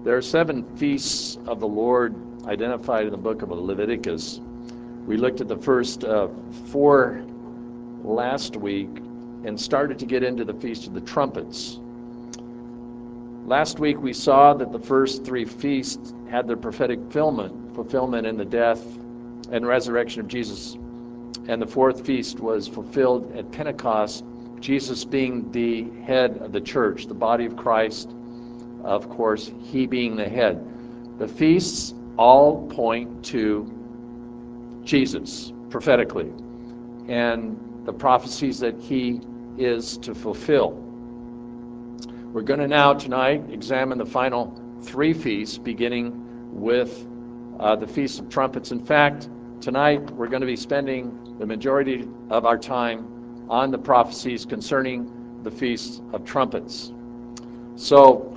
There are 7 feasts of the Lord identified in the book of Leviticus. We looked at the first 4 last week and started to get into the Feast of the Trumpets. Last week we saw that the first 3 feasts had their prophetic fulfillment in the death and resurrection of Jesus. And the 4th feast was fulfilled at Pentecost, Jesus being the head of the church, the body of Christ, of course, he being the head. The feasts all point to Jesus prophetically and the prophecies that he is to fulfill. We're going to now tonight examine the final 3 feasts, beginning with the Feast of Trumpets. In fact, tonight we're going to be spending the majority of our time on the prophecies concerning the Feast of Trumpets. So,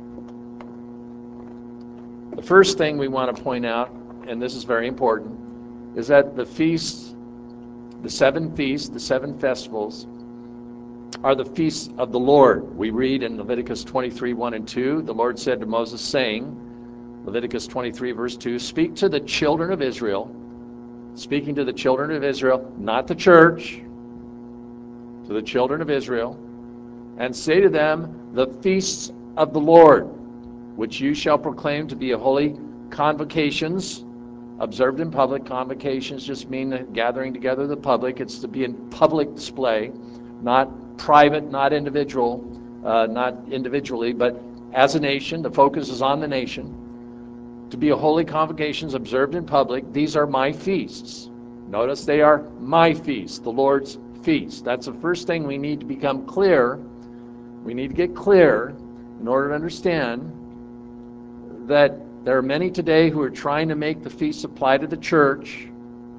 the first thing we want to point out, and this is very important, is that the feasts, the 7 feasts, the 7 festivals, are the feasts of the Lord. We read in Leviticus 23, 1 and 2, the Lord said to Moses, saying, Leviticus 23, verse 2, speak to the children of Israel, speaking to the children of Israel, not the church, to the children of Israel, and say to them, the feasts of the Lord, which you shall proclaim to be a holy convocations, observed in public. Convocations just mean the gathering together of the public. It's to be in public display, not private, not individual, not individually, but as a nation. The focus is on the nation. To be a holy convocations observed in public. These are my feasts. Notice they are my feasts, the Lord's feast. That's the first thing we need to become clear. We need to get clear in order to understand that there are many today who are trying to make the feasts apply to the church,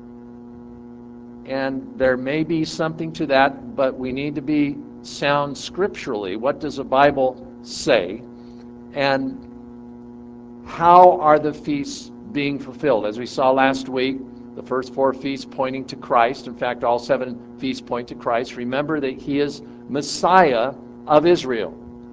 and there may be something to that, but we need to be sound scripturally. What does the Bible say? And how are the feasts being fulfilled? As we saw last week, the first 4 feasts pointing to Christ. In fact, all 7 feasts point to Christ. Remember that he is Messiah of Israel.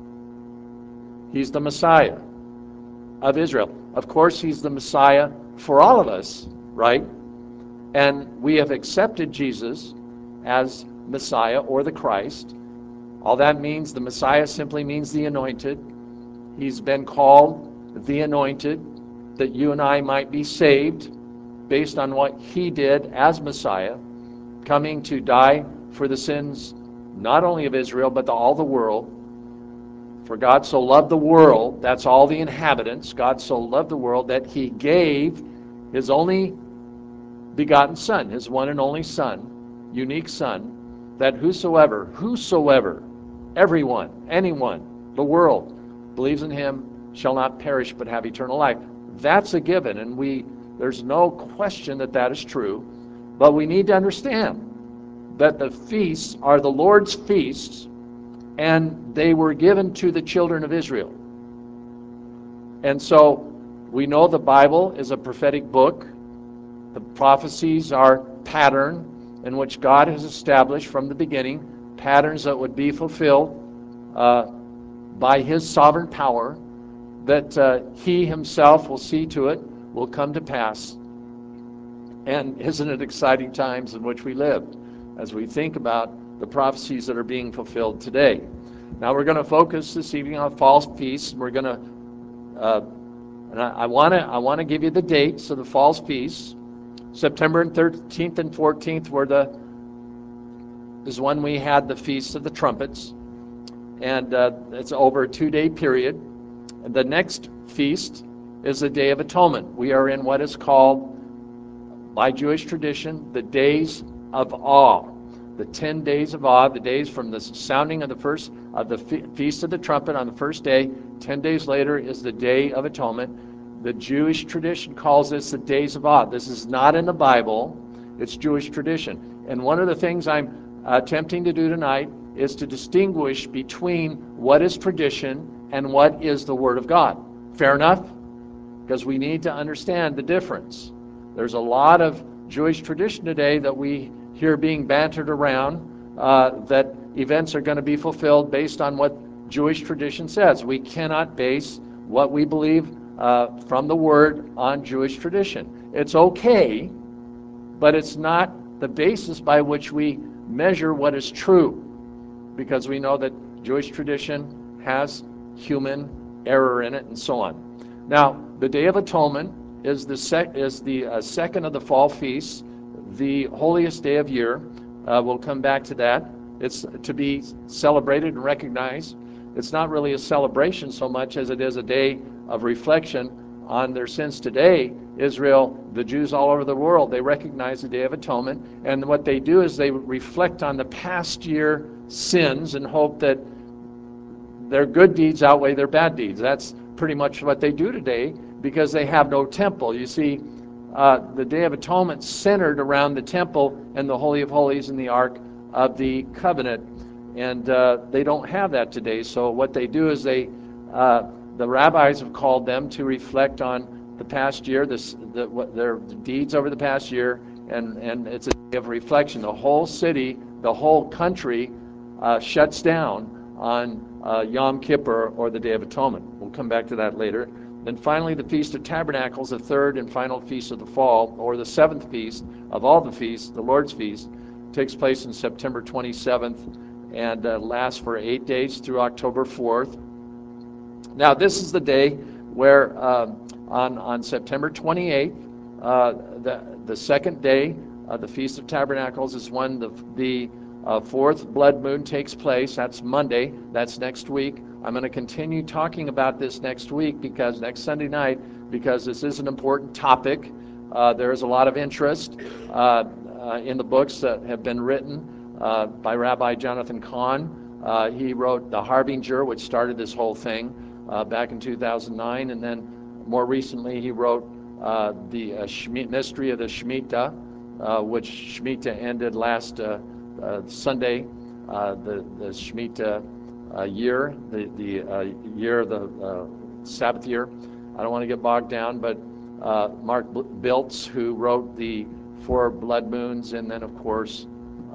He's the Messiah of Israel. Of course, he's the Messiah for all of us, right? And we have accepted Jesus as Messiah or the Christ. All that means, the Messiah simply means the anointed. He's been called the anointed, that you and I might be saved based on what he did as Messiah, coming to die for the sins not only of Israel, but all the world. For God so loved the world, that's all the inhabitants, God so loved the world that he gave his only begotten Son, his one and only Son, unique Son, that whosoever, everyone, anyone, the world, believes in him shall not perish but have eternal life. That's a given, and there's no question that that is true, but we need to understand that the feasts are the Lord's feasts, and they were given to the children of Israel. And so we know the Bible is a prophetic book. The prophecies are pattern in which God has established from the beginning, patterns that would be fulfilled by his sovereign power, that he himself will see to it, will come to pass. And isn't it exciting times in which we live as we think about the prophecies that are being fulfilled today? Now we're going to focus this evening on false feasts. We're going to, and I want to give you the dates of the false feasts. September 13th and 14th is when we had the Feast of the Trumpets, and it's over a 2-day period. And the next feast is the Day of Atonement. We are in what is called, by Jewish tradition, the Days of Awe. The 10 days of awe, the days from the sounding of the Feast of the Trumpet on the first day. 10 days later is the Day of Atonement. The Jewish tradition calls this the Days of Awe. This is not in the Bible. It's Jewish tradition. And one of the things I'm attempting to do tonight is to distinguish between what is tradition and what is the Word of God. Fair enough? Because we need to understand the difference. There's a lot of Jewish tradition today that we hear being bantered around, that events are going to be fulfilled based on what Jewish tradition says. We cannot base what we believe from the Word on Jewish tradition. It's okay, but it's not the basis by which we measure what is true, because we know that Jewish tradition has human error in it and so on. Now, the Day of Atonement is the second of the fall feasts, the holiest day of year. We'll come back to that. It's to be celebrated and recognized. It's not really a celebration so much as it is a day of reflection on their sins. Today, Israel, the Jews all over the world, they recognize the Day of Atonement, and what they do is they reflect on the past year sins and hope that their good deeds outweigh their bad deeds. That's pretty much what they do today, because they have no temple. You see, the Day of Atonement centered around the temple and the Holy of Holies and the Ark of the Covenant, and they don't have that today. So what they do is the rabbis have called them to reflect on the past year, their deeds over the past year, and it's a day of reflection. The whole city, the whole country shuts down on Yom Kippur, or the Day of Atonement. We'll come back to that later. Then finally, the Feast of Tabernacles, the third and final feast of the fall, or the seventh feast of all the feasts, the Lord's Feast, takes place on September 27th and lasts for 8 days through October 4th. Now, this is the day where on September 28th, the second day of the Feast of Tabernacles is when the fourth blood moon takes place. That's Monday. That's next week. I'm going to continue talking about this next week, because next Sunday night, because this is an important topic. There is a lot of interest in the books that have been written by Rabbi Jonathan Cahn. He wrote The Harbinger, which started this whole thing back in 2009, and then more recently he wrote the Mystery of the Shemitah, which Shemitah ended last Sunday, the Shemitah year, the year of the Sabbath year. I don't want to get bogged down, but Mark Biltz, who wrote the Four Blood Moons, and then of course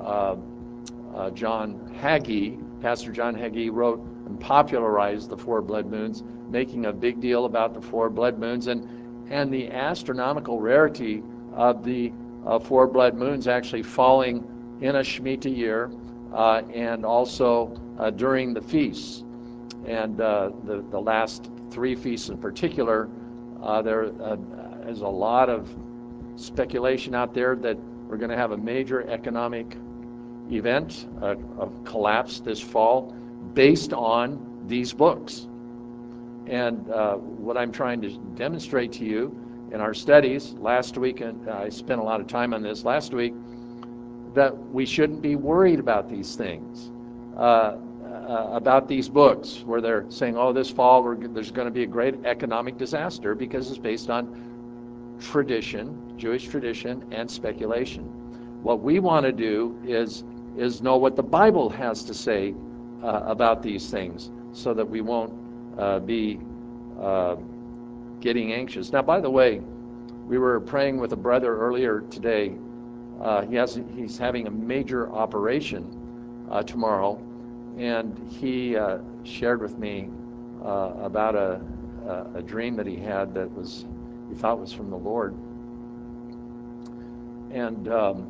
John Hagee, Pastor John Hagee, wrote and popularized the Four Blood Moons, making a big deal about the Four Blood Moons and the astronomical rarity of the Four Blood Moons actually falling in a Shemitah year, and also during the feasts. And the last three feasts in particular, there is a lot of speculation out there that we're going to have a major economic event, of collapse this fall, based on these books. And what I'm trying to demonstrate to you in our studies last week, and I spent a lot of time on this last week, that we shouldn't be worried about these things, about these books, where they're saying, oh, this fall there's going to be a great economic disaster, because it's based on tradition, Jewish tradition, and speculation. What we want to do is know what the Bible has to say about these things, so that we won't be getting anxious. Now, by the way, we were praying with a brother earlier today. He's having a major operation tomorrow, and he shared with me about a dream that he had that he thought was from the Lord. And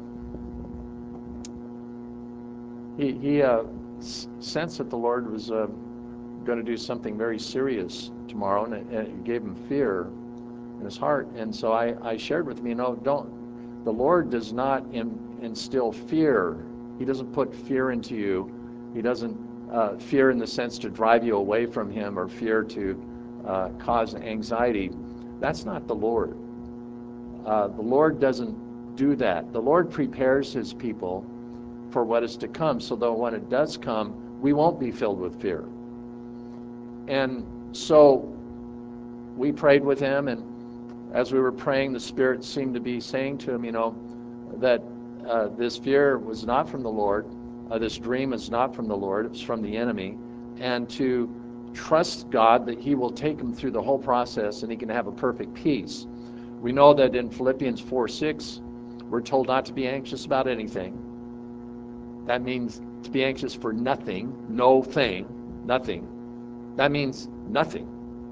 he sensed that the Lord was going to do something very serious tomorrow, and it gave him fear in his heart. And so I shared with him, the Lord does not instill fear. He doesn't put fear into you. He doesn't fear in the sense to drive you away from him, or fear to cause anxiety. That's not the Lord. The Lord doesn't do that. The Lord prepares his people for what is to come, so that when it does come, we won't be filled with fear. And so we prayed with him, and as we were praying, the Spirit seemed to be saying to him, that this fear was not from the Lord, this dream is not from the Lord, it's from the enemy, and to trust God that he will take him through the whole process and he can have a perfect peace. We know that in Philippians 4:6, we're told not to be anxious about anything. That means to be anxious for nothing, no thing, nothing. That means nothing.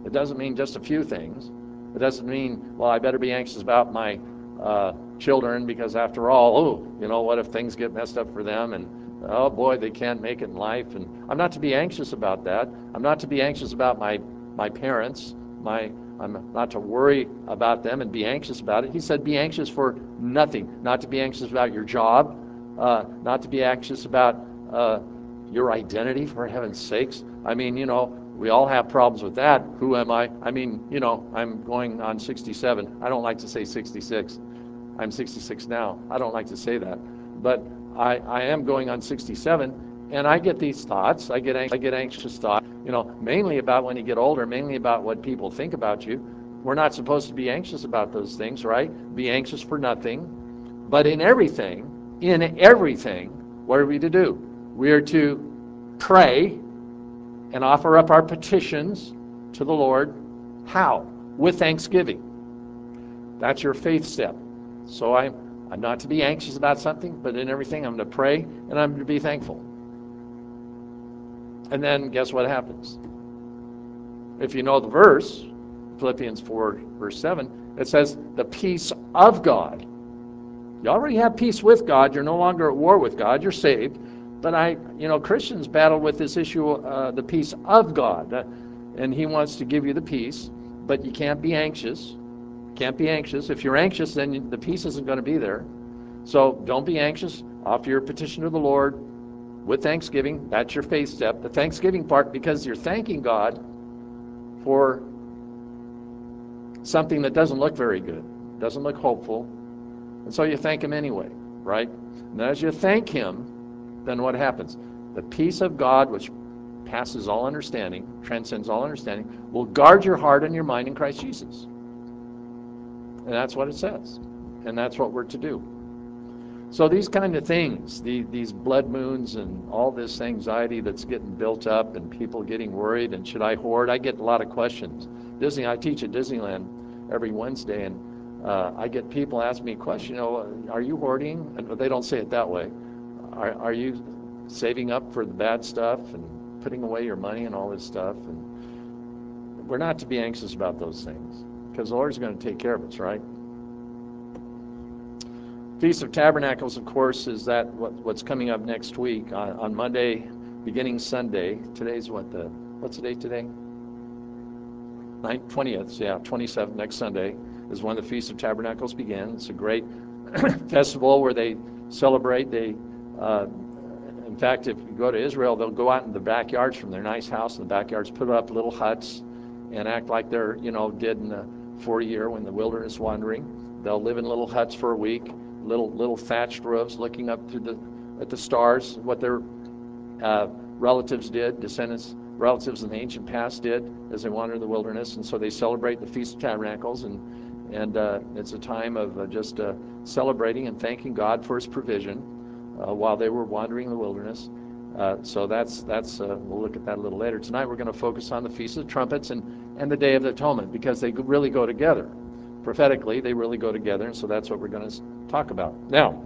It doesn't mean just a few things. It doesn't mean, well, I better be anxious about my children because after all, what if things get messed up for them and oh boy, they can't make it in life. And I'm not to be anxious about that. I'm not to be anxious about my parents. I'm not to worry about them and be anxious about it. He said, be anxious for nothing. Not to be anxious about your job. Not to be anxious about your identity, for heaven's sakes. I mean, we all have problems with that. Who am I? I mean, I'm going on 67. I don't like to say 66. I'm 66 now. I don't like to say that. But I am going on 67, and I get these thoughts. I get anxious thoughts, mainly about when you get older, mainly about what people think about you. We're not supposed to be anxious about those things, right? Be anxious for nothing. But in everything, what are we to do? We are to pray and offer up our petitions to the Lord. How? With thanksgiving. That's your faith step. So I'm not to be anxious about something, but in everything I'm to pray and I'm to be thankful. And then guess what happens? If you know the verse, Philippians 4, verse 7, it says, the peace of God. You already have peace with God. You're no longer at war with God. You're saved. But Christians battle with this issue, the peace of God. And he wants to give you the peace, but you can't be anxious. Can't be anxious. If you're anxious, then the peace isn't going to be there. So don't be anxious. Offer your petition to the Lord with thanksgiving. That's your faith step. The thanksgiving part, because you're thanking God for something that doesn't look very good, doesn't look hopeful. And so you thank him anyway, right? And as you thank him, then what happens? The peace of God, which passes all understanding, transcends all understanding, will guard your heart and your mind in Christ Jesus. And that's what it says. And that's what we're to do. So these kind of things, these blood moons and all this anxiety that's getting built up and people getting worried, and should I hoard? I get a lot of questions. I teach at Disneyland every Wednesday, and I get people ask me a question, are you hoarding? And they don't say it that way. Are you saving up for the bad stuff and putting away your money and all this stuff? And we're not to be anxious about those things because the Lord's going to take care of us, right? Feast of Tabernacles, of course, is what's coming up next week on Monday, beginning Sunday. Today's what's the date today? 20th, yeah, 27th, next Sunday is when the Feast of Tabernacles begin. It's a great festival where they celebrate. In fact, if you go to Israel, they'll go out in the backyards from their nice house in the backyards, put up little huts, and act like they're, did in the 40 year when the wilderness wandering. They'll live in little huts for a week, little thatched roofs, looking up at the stars, what their relatives did, relatives in the ancient past did as they wandered in the wilderness. And so they celebrate the Feast of Tabernacles, and it's a time of just celebrating and thanking God for his provision while they were wandering in the wilderness. So that's we'll look at that a little later. Tonight we're going to focus on the Feast of the Trumpets and the Day of the Atonement, because they really go together. Prophetically, they really go together, and so that's what we're going to talk about. Now,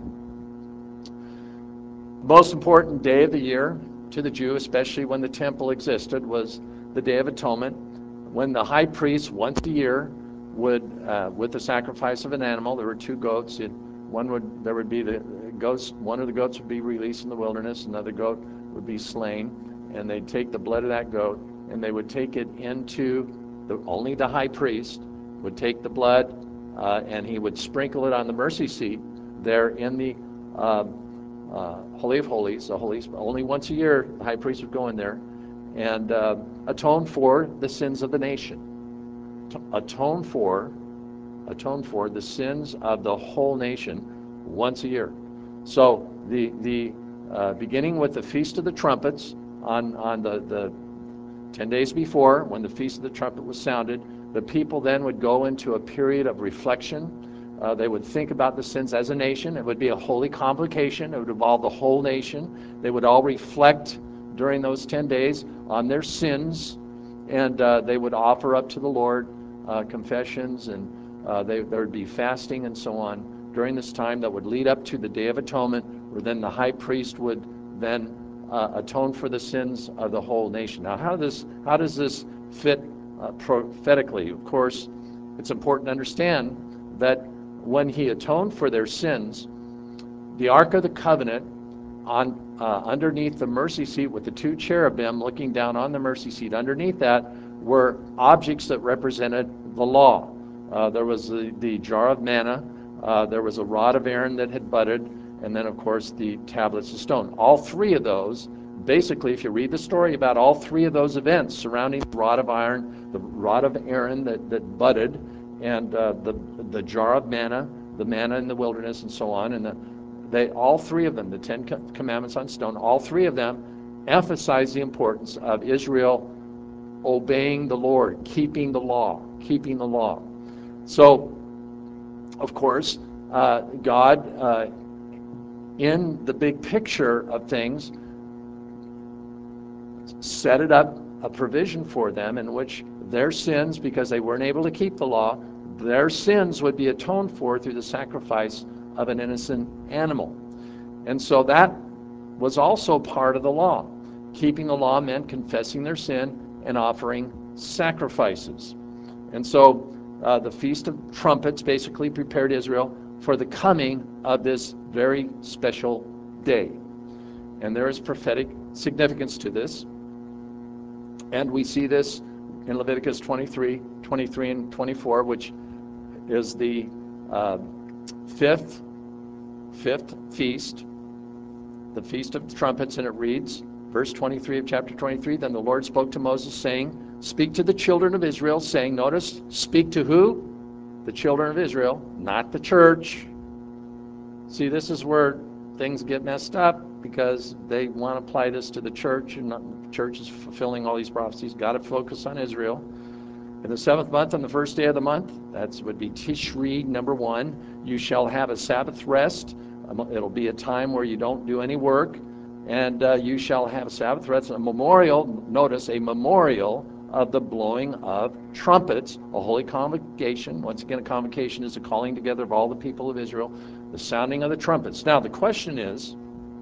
the most important day of the year to the Jew, especially when the temple existed, was the Day of Atonement, when the high priest once a year would, with the sacrifice of an animal, there were two goats. One of the goats would be released in the wilderness, another goat would be slain, and they'd take the blood of that goat and they would take it into only the high priest would take the blood and he would sprinkle it on the mercy seat there in the Holy of Holies. Only once a year the high priest would go in there and atone for the sins of the nation. Atone for the sins of the whole nation once a year. So the beginning with the Feast of the Trumpets on the 10 days before, when the Feast of the Trumpet was sounded, the people then would go into a period of reflection. They would think about the sins as a nation. It would be a holy convocation. It would involve the whole nation. They would all reflect during those 10 days on their sins, and they would offer up to the Lord confessions, and there would be fasting and so on during this time that would lead up to the Day of Atonement, where then the high priest would then atone for the sins of the whole nation. Now, how does this fit prophetically. Of course, it's important to understand that when he atoned for their sins, the Ark of the Covenant underneath the mercy seat with the two cherubim looking down on the mercy seat, underneath that were objects that represented the law. There was the jar of manna, there was a rod of Aaron that had budded, and then of course the tablets of stone. All three of those, basically, if you read the story about all three of those events surrounding the rod of iron, the rod of Aaron that budded, and the jar of manna, the manna in the wilderness, and so on, and all three of them, the Ten Commandments on stone, all three of them emphasize the importance of Israel obeying the Lord, keeping the law, keeping the law. So, of course, God, in the big picture of things, set it up a provision for them in which their sins, because they weren't able to keep the law, their sins would be atoned for through the sacrifice of an innocent animal. And so that was also part of the law. Keeping the law meant confessing their sin and offering sacrifices. And so the Feast of Trumpets basically prepared Israel for the coming of this very special day. And there is prophetic significance to this. And we see this in Leviticus 23, 23 and 24, which is the fifth feast, the Feast of Trumpets, and it reads, verse 23 of chapter 23, then the Lord spoke to Moses, saying, speak to the children of Israel, saying, notice, speak to who? The children of Israel, not the church. See, this is where things get messed up, because they want to apply this to the church, and the church is fulfilling all these prophecies. Got to focus on Israel. In the 7th month, on the first day of the month, that would be Tishri, number 1, you shall have a Sabbath rest. It'll be a time where you don't do any work, and you shall have a Sabbath rest, a memorial, notice, a memorial of the blowing of trumpets, a holy convocation. Once again, a convocation is a calling together of all the people of Israel, the sounding of the trumpets. Now, the question is,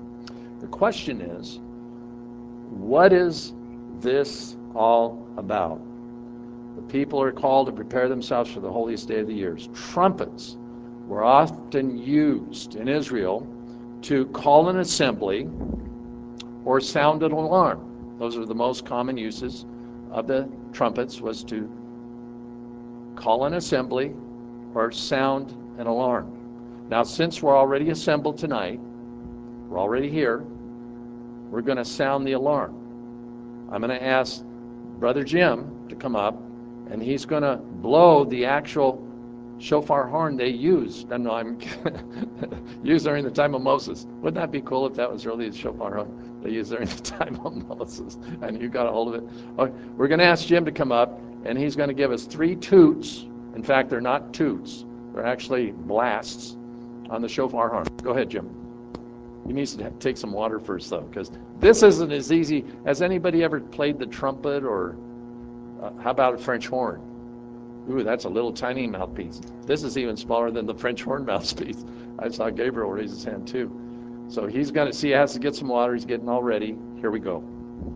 what is this all about? The people are called to prepare themselves for the holiest day of the year. Trumpets were often used in Israel to call an assembly or sound an alarm. Those are the most common uses of the trumpets, was to call an assembly or sound an alarm. Now, since we're already assembled tonight, we're already here, we're going to sound the alarm. I'm going to ask Brother Jim to come up, and he's going to blow the actual shofar horn they used. No, I'm used during the time of Moses. Wouldn't that be cool if that was really the shofar horn they used during the time of Moses, and you got a hold of it? Okay, we're going to ask Jim to come up, and he's going to give us 3 toots. In fact, they're not toots. They're actually blasts on the shofar horn. Go ahead, Jim. He needs to take some water first, though, because this isn't as easy. Has anybody ever played the trumpet, or how about a French horn? Ooh, that's a little tiny mouthpiece. This is even smaller than the French horn mouthpiece. I saw Gabriel raise his hand too. So he's going to see, he has to get some water. He's getting all ready. Here we go.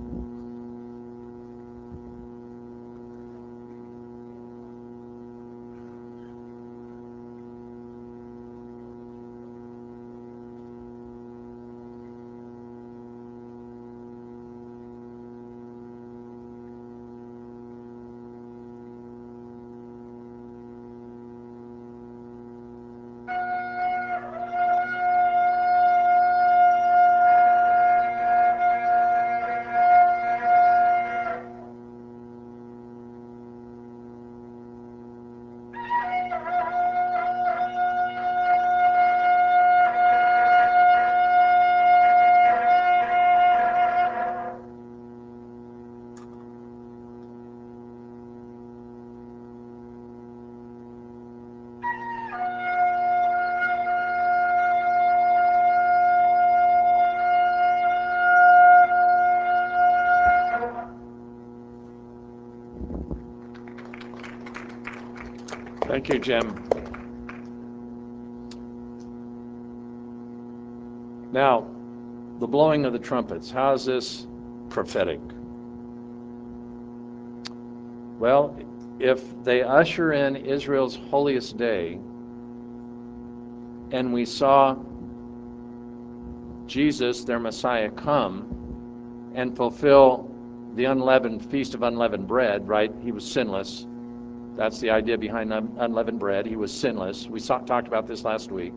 Thank you, Jim. Now, the blowing of the trumpets. How is this prophetic? Well, if they usher in Israel's holiest day, and we saw Jesus, their Messiah, come and fulfill the unleavened feast of unleavened bread, right? He was sinless. That's the idea behind unleavened bread. He was sinless. We talked about this last week.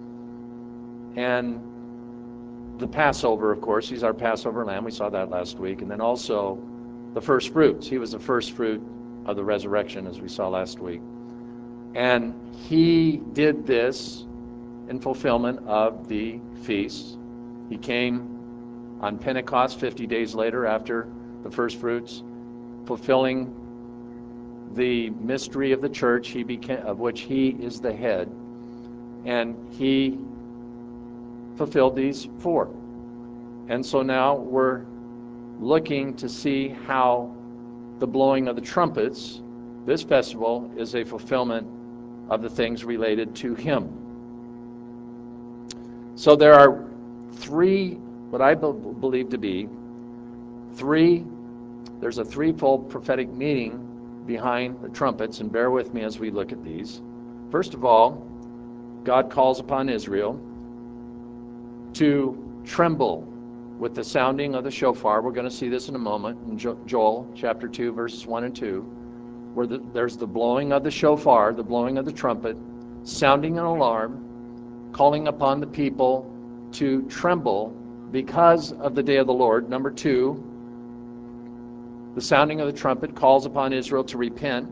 And the Passover, of course, he's our Passover lamb. We saw that last week. And then also the first fruits. He was the first fruit of the resurrection, as we saw last week. And he did this in fulfillment of the feast. He came on Pentecost 50 days later after the first fruits, fulfilling the mystery of the church, of which he is the head. And he fulfilled these four. And so now we're looking to see how the blowing of the trumpets, this festival, is a fulfillment of the things related to him. So there are three, what I believe to be there's a threefold prophetic meaning behind the trumpets, and bear with me as we look at these. First of all, God calls upon Israel to tremble with the sounding of the shofar. We're going to see this in a moment in Joel chapter 2, verses 1 and 2, where there's the blowing of the shofar, the blowing of the trumpet, sounding an alarm, calling upon the people to tremble because of the day of the Lord. Number two, the sounding of the trumpet calls upon Israel to repent,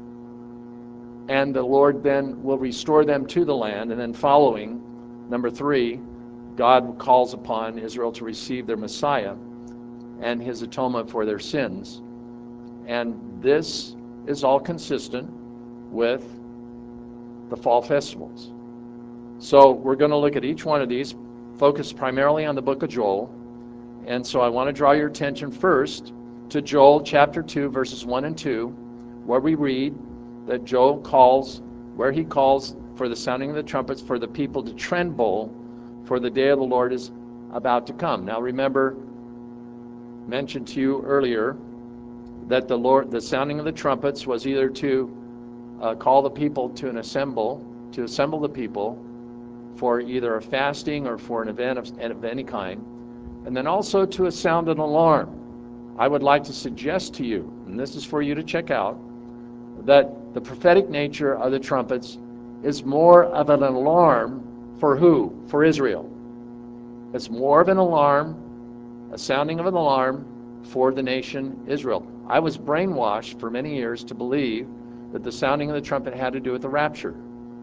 and the Lord then will restore them to the land. And then following, number three, God calls upon Israel to receive their Messiah and his atonement for their sins. And this is all consistent with the fall festivals. So we're going to look at each one of these, focus primarily on the book of Joel. And so I want to draw your attention first to Joel chapter 2, verses 1 and 2, where we read that Joel calls for the sounding of the trumpets for the people to tremble, for the day of the Lord is about to come. Now remember, mentioned to you earlier, that the sounding of the trumpets was either to call the people to assemble the people for either a fasting or for an event of any kind, and then also to sound an alarm. I would like to suggest to you, and this is for you to check out, that the prophetic nature of the trumpets is more of an alarm for who? For Israel. It's more of an alarm, a sounding of an alarm for the nation Israel. I was brainwashed for many years to believe that the sounding of the trumpet had to do with the rapture.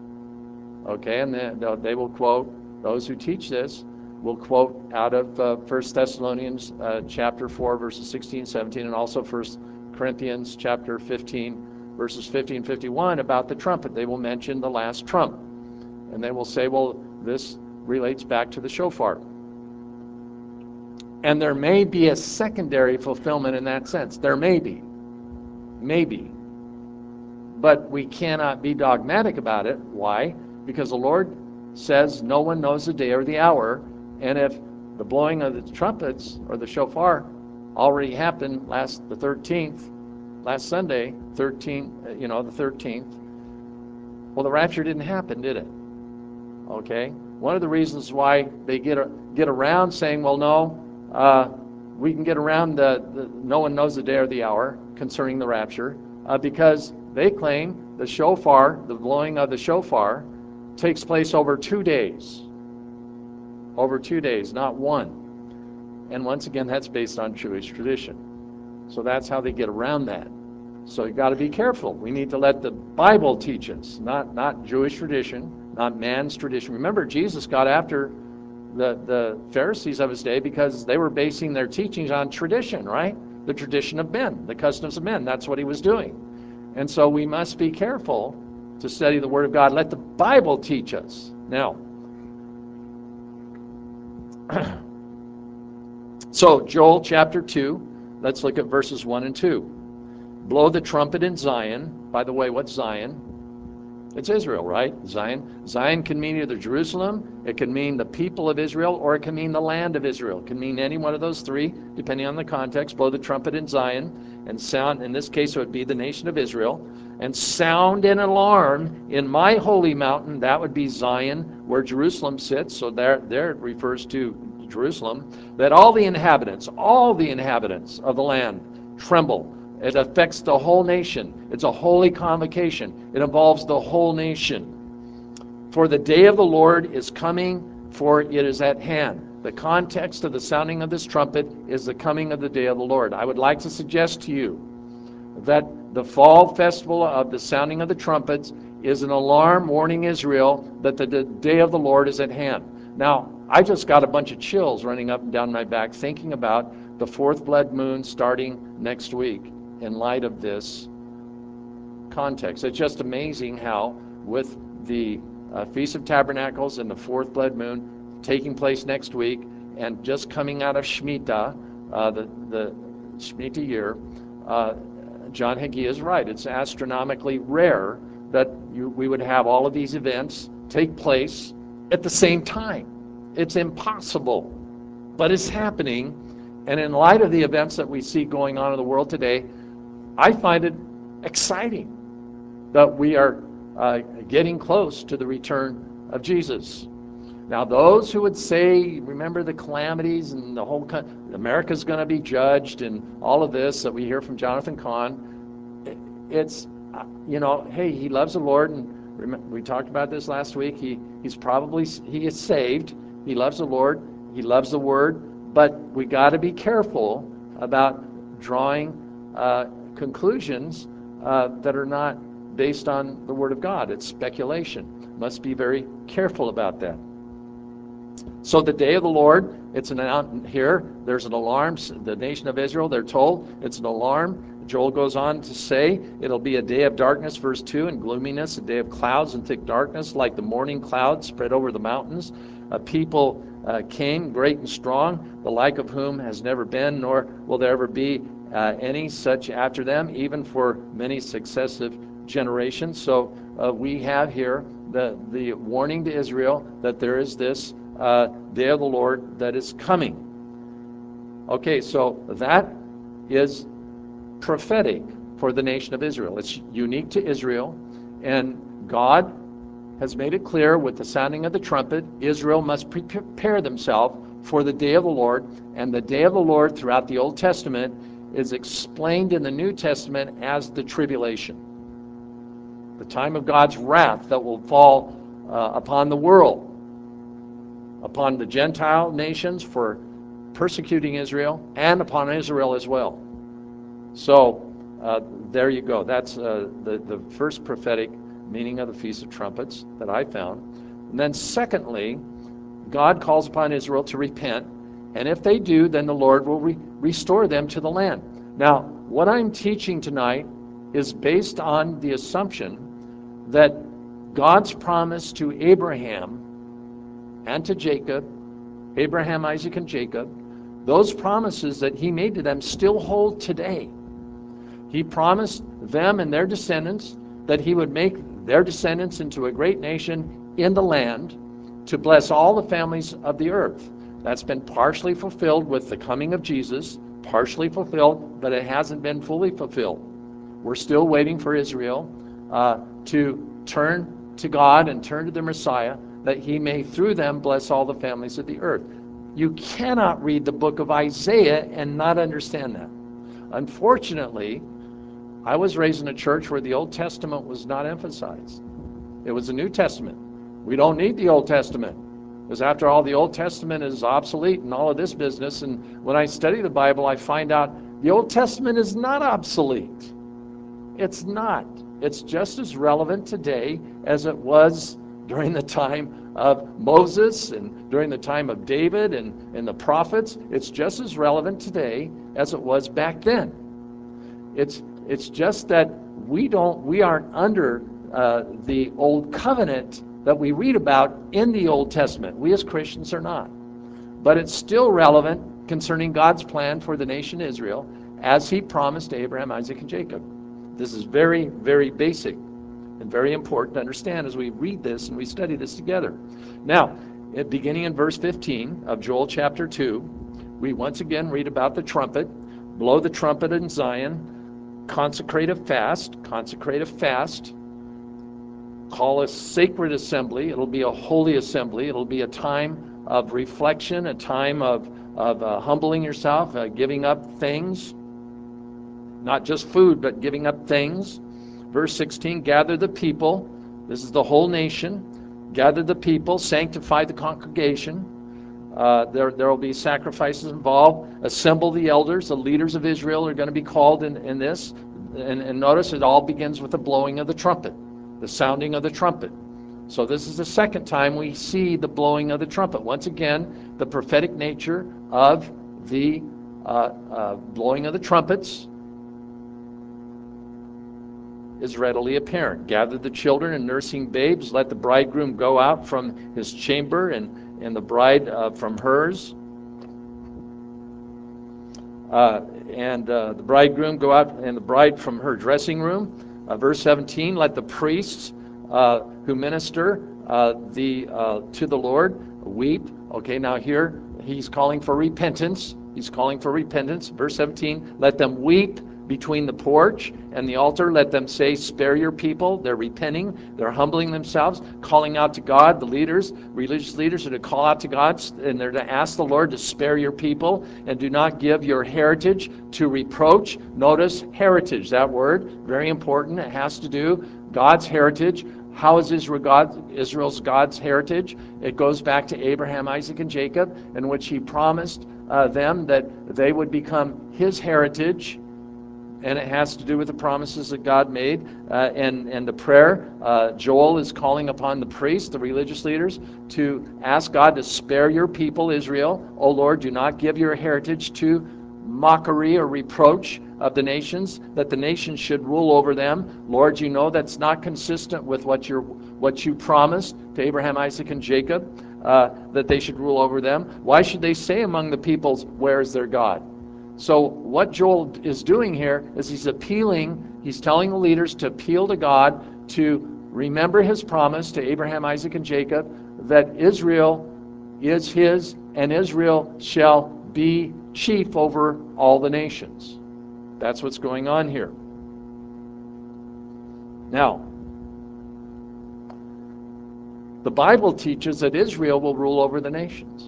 Okay, and they will quote, those who teach this will quote out of 1 Thessalonians chapter 4, verses 16, 17, and also 1 Corinthians chapter 15, verses 50 and 51 about the trumpet. They will mention the last trump. And they will say, well, this relates back to the shofar. And there may be a secondary fulfillment in that sense. There may be. Maybe. But we cannot be dogmatic about it. Why? Because the Lord says no one knows the day or the hour. And if the blowing of the trumpets or the shofar already happened the 13th, last Sunday, the 13th, well, the rapture didn't happen, did it? Okay? One of the reasons why they get around saying, well, no, we can get around no one knows the day or the hour concerning the rapture, because they claim the shofar, the blowing of the shofar, takes place over 2 days. Over 2 days, not one. And once again, that's based on Jewish tradition. So that's how they get around that. So you've got to be careful. We need to let the Bible teach us, not Jewish tradition, not man's tradition. Remember, Jesus got after the Pharisees of his day because they were basing their teachings on tradition, right? The tradition of men, the customs of men. That's what he was doing. And so we must be careful to study the Word of God. Let the Bible teach us. Now, so Joel chapter 2, let's look at verses 1 and 2. Blow the trumpet in Zion. By the way, what's Zion? It's Israel, right? Zion. Zion can mean either Jerusalem, it can mean the people of Israel, or it can mean the land of Israel. It can mean any one of those three, depending on the context. Blow the trumpet in Zion, and sound, in this case, it would be the nation of Israel, and sound an alarm in my holy mountain. That would be Zion, where Jerusalem sits. So there it refers to Jerusalem. That all the inhabitants of the land tremble. It affects the whole nation. It's a holy convocation. It involves the whole nation. For the day of the Lord is coming, for it is at hand. The context of the sounding of this trumpet is the coming of the day of the Lord. I would like to suggest to you that the fall festival of the sounding of the trumpets is an alarm warning Israel that the day of the Lord is at hand. Now, I just got a bunch of chills running up and down my back thinking about the fourth blood moon starting next week in light of this context. It's just amazing how, with the Feast of Tabernacles and the fourth blood moon taking place next week, and just coming out of Shemitah, the Shemitah year, John Hagee is right. It's astronomically rare that we would have all of these events take place at the same time. It's impossible, but it's happening. And in light of the events that we see going on in the world today, I find it exciting that we are getting close to the return of Jesus. Now, those who would say, remember the calamities and the whole America's going to be judged and all of this that we hear from Jonathan Cahn, it's, hey, he loves the Lord, and we talked about this last week. He is saved. He loves the Lord. He loves the Word, but we got to be careful about drawing conclusions that are not based on the Word of God. It's speculation. Must be very careful about that. So the day of the Lord, it's announced here. There's an alarm. The nation of Israel, they're told it's an alarm. Joel goes on to say it'll be a day of darkness, verse 2, and gloominess, a day of clouds and thick darkness, like the morning clouds spread over the mountains. A people came, great and strong, the like of whom has never been, nor will there ever be any such after them, even for many successive generations. So we have here the warning to Israel that there is this day of the Lord that is coming. Okay, so that is prophetic for the nation of Israel. It's unique to Israel, and God has made it clear with the sounding of the trumpet, Israel must prepare themselves for the day of the Lord, and the day of the Lord throughout the Old Testament is explained in the New Testament as the tribulation. The time of God's wrath that will fall upon the world, upon the Gentile nations for persecuting Israel, and upon Israel as well. So there you go. That's the first prophetic meaning of the Feast of Trumpets that I found. And then secondly, God calls upon Israel to repent, and if they do, then the Lord will restore them to the land. Now, what I'm teaching tonight is based on the assumption that God's promise to Abraham and to Jacob, Abraham, Isaac, and Jacob, those promises that he made to them still hold today. He promised them and their descendants that he would make their descendants into a great nation in the land to bless all the families of the earth. That's been partially fulfilled with the coming of Jesus, partially fulfilled, but it hasn't been fully fulfilled. We're still waiting for Israel to turn to God and turn to the Messiah, that he may through them bless all the families of the earth. You cannot read the book of Isaiah and not understand that. Unfortunately, I was raised in a church where the Old Testament was not emphasized. It was the New Testament. We don't need the Old Testament, because after all, the Old Testament is obsolete and all of this business. And when I study the Bible, I find out the Old Testament is not obsolete. It's not. It's just as relevant today as it was during the time of Moses and during the time of David and the prophets. It's just as relevant today as it was back then. It's just that we aren't under the old covenant that we read about in the Old Testament. We as Christians are not. But it's still relevant concerning God's plan for the nation Israel as he promised to Abraham, Isaac, and Jacob. This is very, very basic. And very important to understand as we read this and we study this together. Now, beginning in verse 15 of Joel chapter 2, we once again read about the trumpet. Blow the trumpet in Zion, consecrate a fast, call a sacred assembly. It'll be a holy assembly. It'll be a time of reflection, a time of humbling yourself, giving up things, not just food, but giving up things. Verse 16, gather the people. This is the whole nation. Gather the people, sanctify the congregation. There will be sacrifices involved. Assemble the elders. The leaders of Israel are going to be called in this. And notice it all begins with the blowing of the trumpet, the sounding of the trumpet. So this is the second time we see the blowing of the trumpet. Once again, the prophetic nature of the blowing of the trumpets is readily apparent. Gather the children and nursing babes. Let the bridegroom go out from his chamber and the bride from hers. The bridegroom go out and the bride from her dressing room. Verse 17, let the priests who minister to the Lord weep. Okay, now here he's calling for repentance. Verse 17, let them weep between the porch and the altar. Let them say, spare your people. They're repenting. They're humbling themselves, calling out to God. The leaders, religious leaders, are to call out to God, and they're to ask the Lord to spare your people and do not give your heritage to reproach. Notice heritage, that word, very important. It has to do God's heritage. How is Israel's God's heritage? It goes back to Abraham, Isaac, and Jacob, in which he promised them that they would become his heritage. And it has to do with the promises that God made and the prayer. Joel is calling upon the priests, the religious leaders, to ask God to spare your people, Israel. O Lord, do not give your heritage to mockery or reproach of the nations, that the nations should rule over them. Lord, you know that's not consistent with what you promised to Abraham, Isaac, and Jacob, that they should rule over them. Why should they say among the peoples, where is their God? So what Joel is doing here is he's telling the leaders to appeal to God to remember his promise to Abraham, Isaac, and Jacob, that Israel is his and Israel shall be chief over all the nations. That's what's going on here. Now, the Bible teaches that Israel will rule over the nations.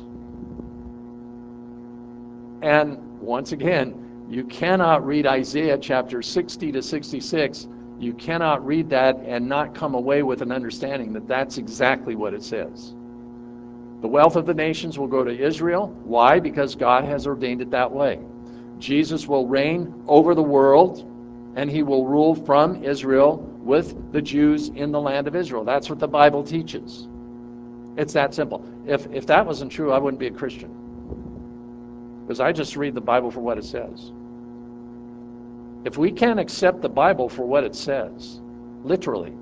And once again, you cannot read Isaiah chapter 60 to 66. You cannot read that and not come away with an understanding that that's exactly what it says. The wealth of the nations will go to Israel. Why? Because God has ordained it that way. Jesus will reign over the world, and he will rule from Israel with the Jews in the land of Israel. That's what the Bible teaches. It's that simple. If that wasn't true, I wouldn't be a Christian. Because I just read the Bible for what it says. If we can't accept the Bible for what it says, literally,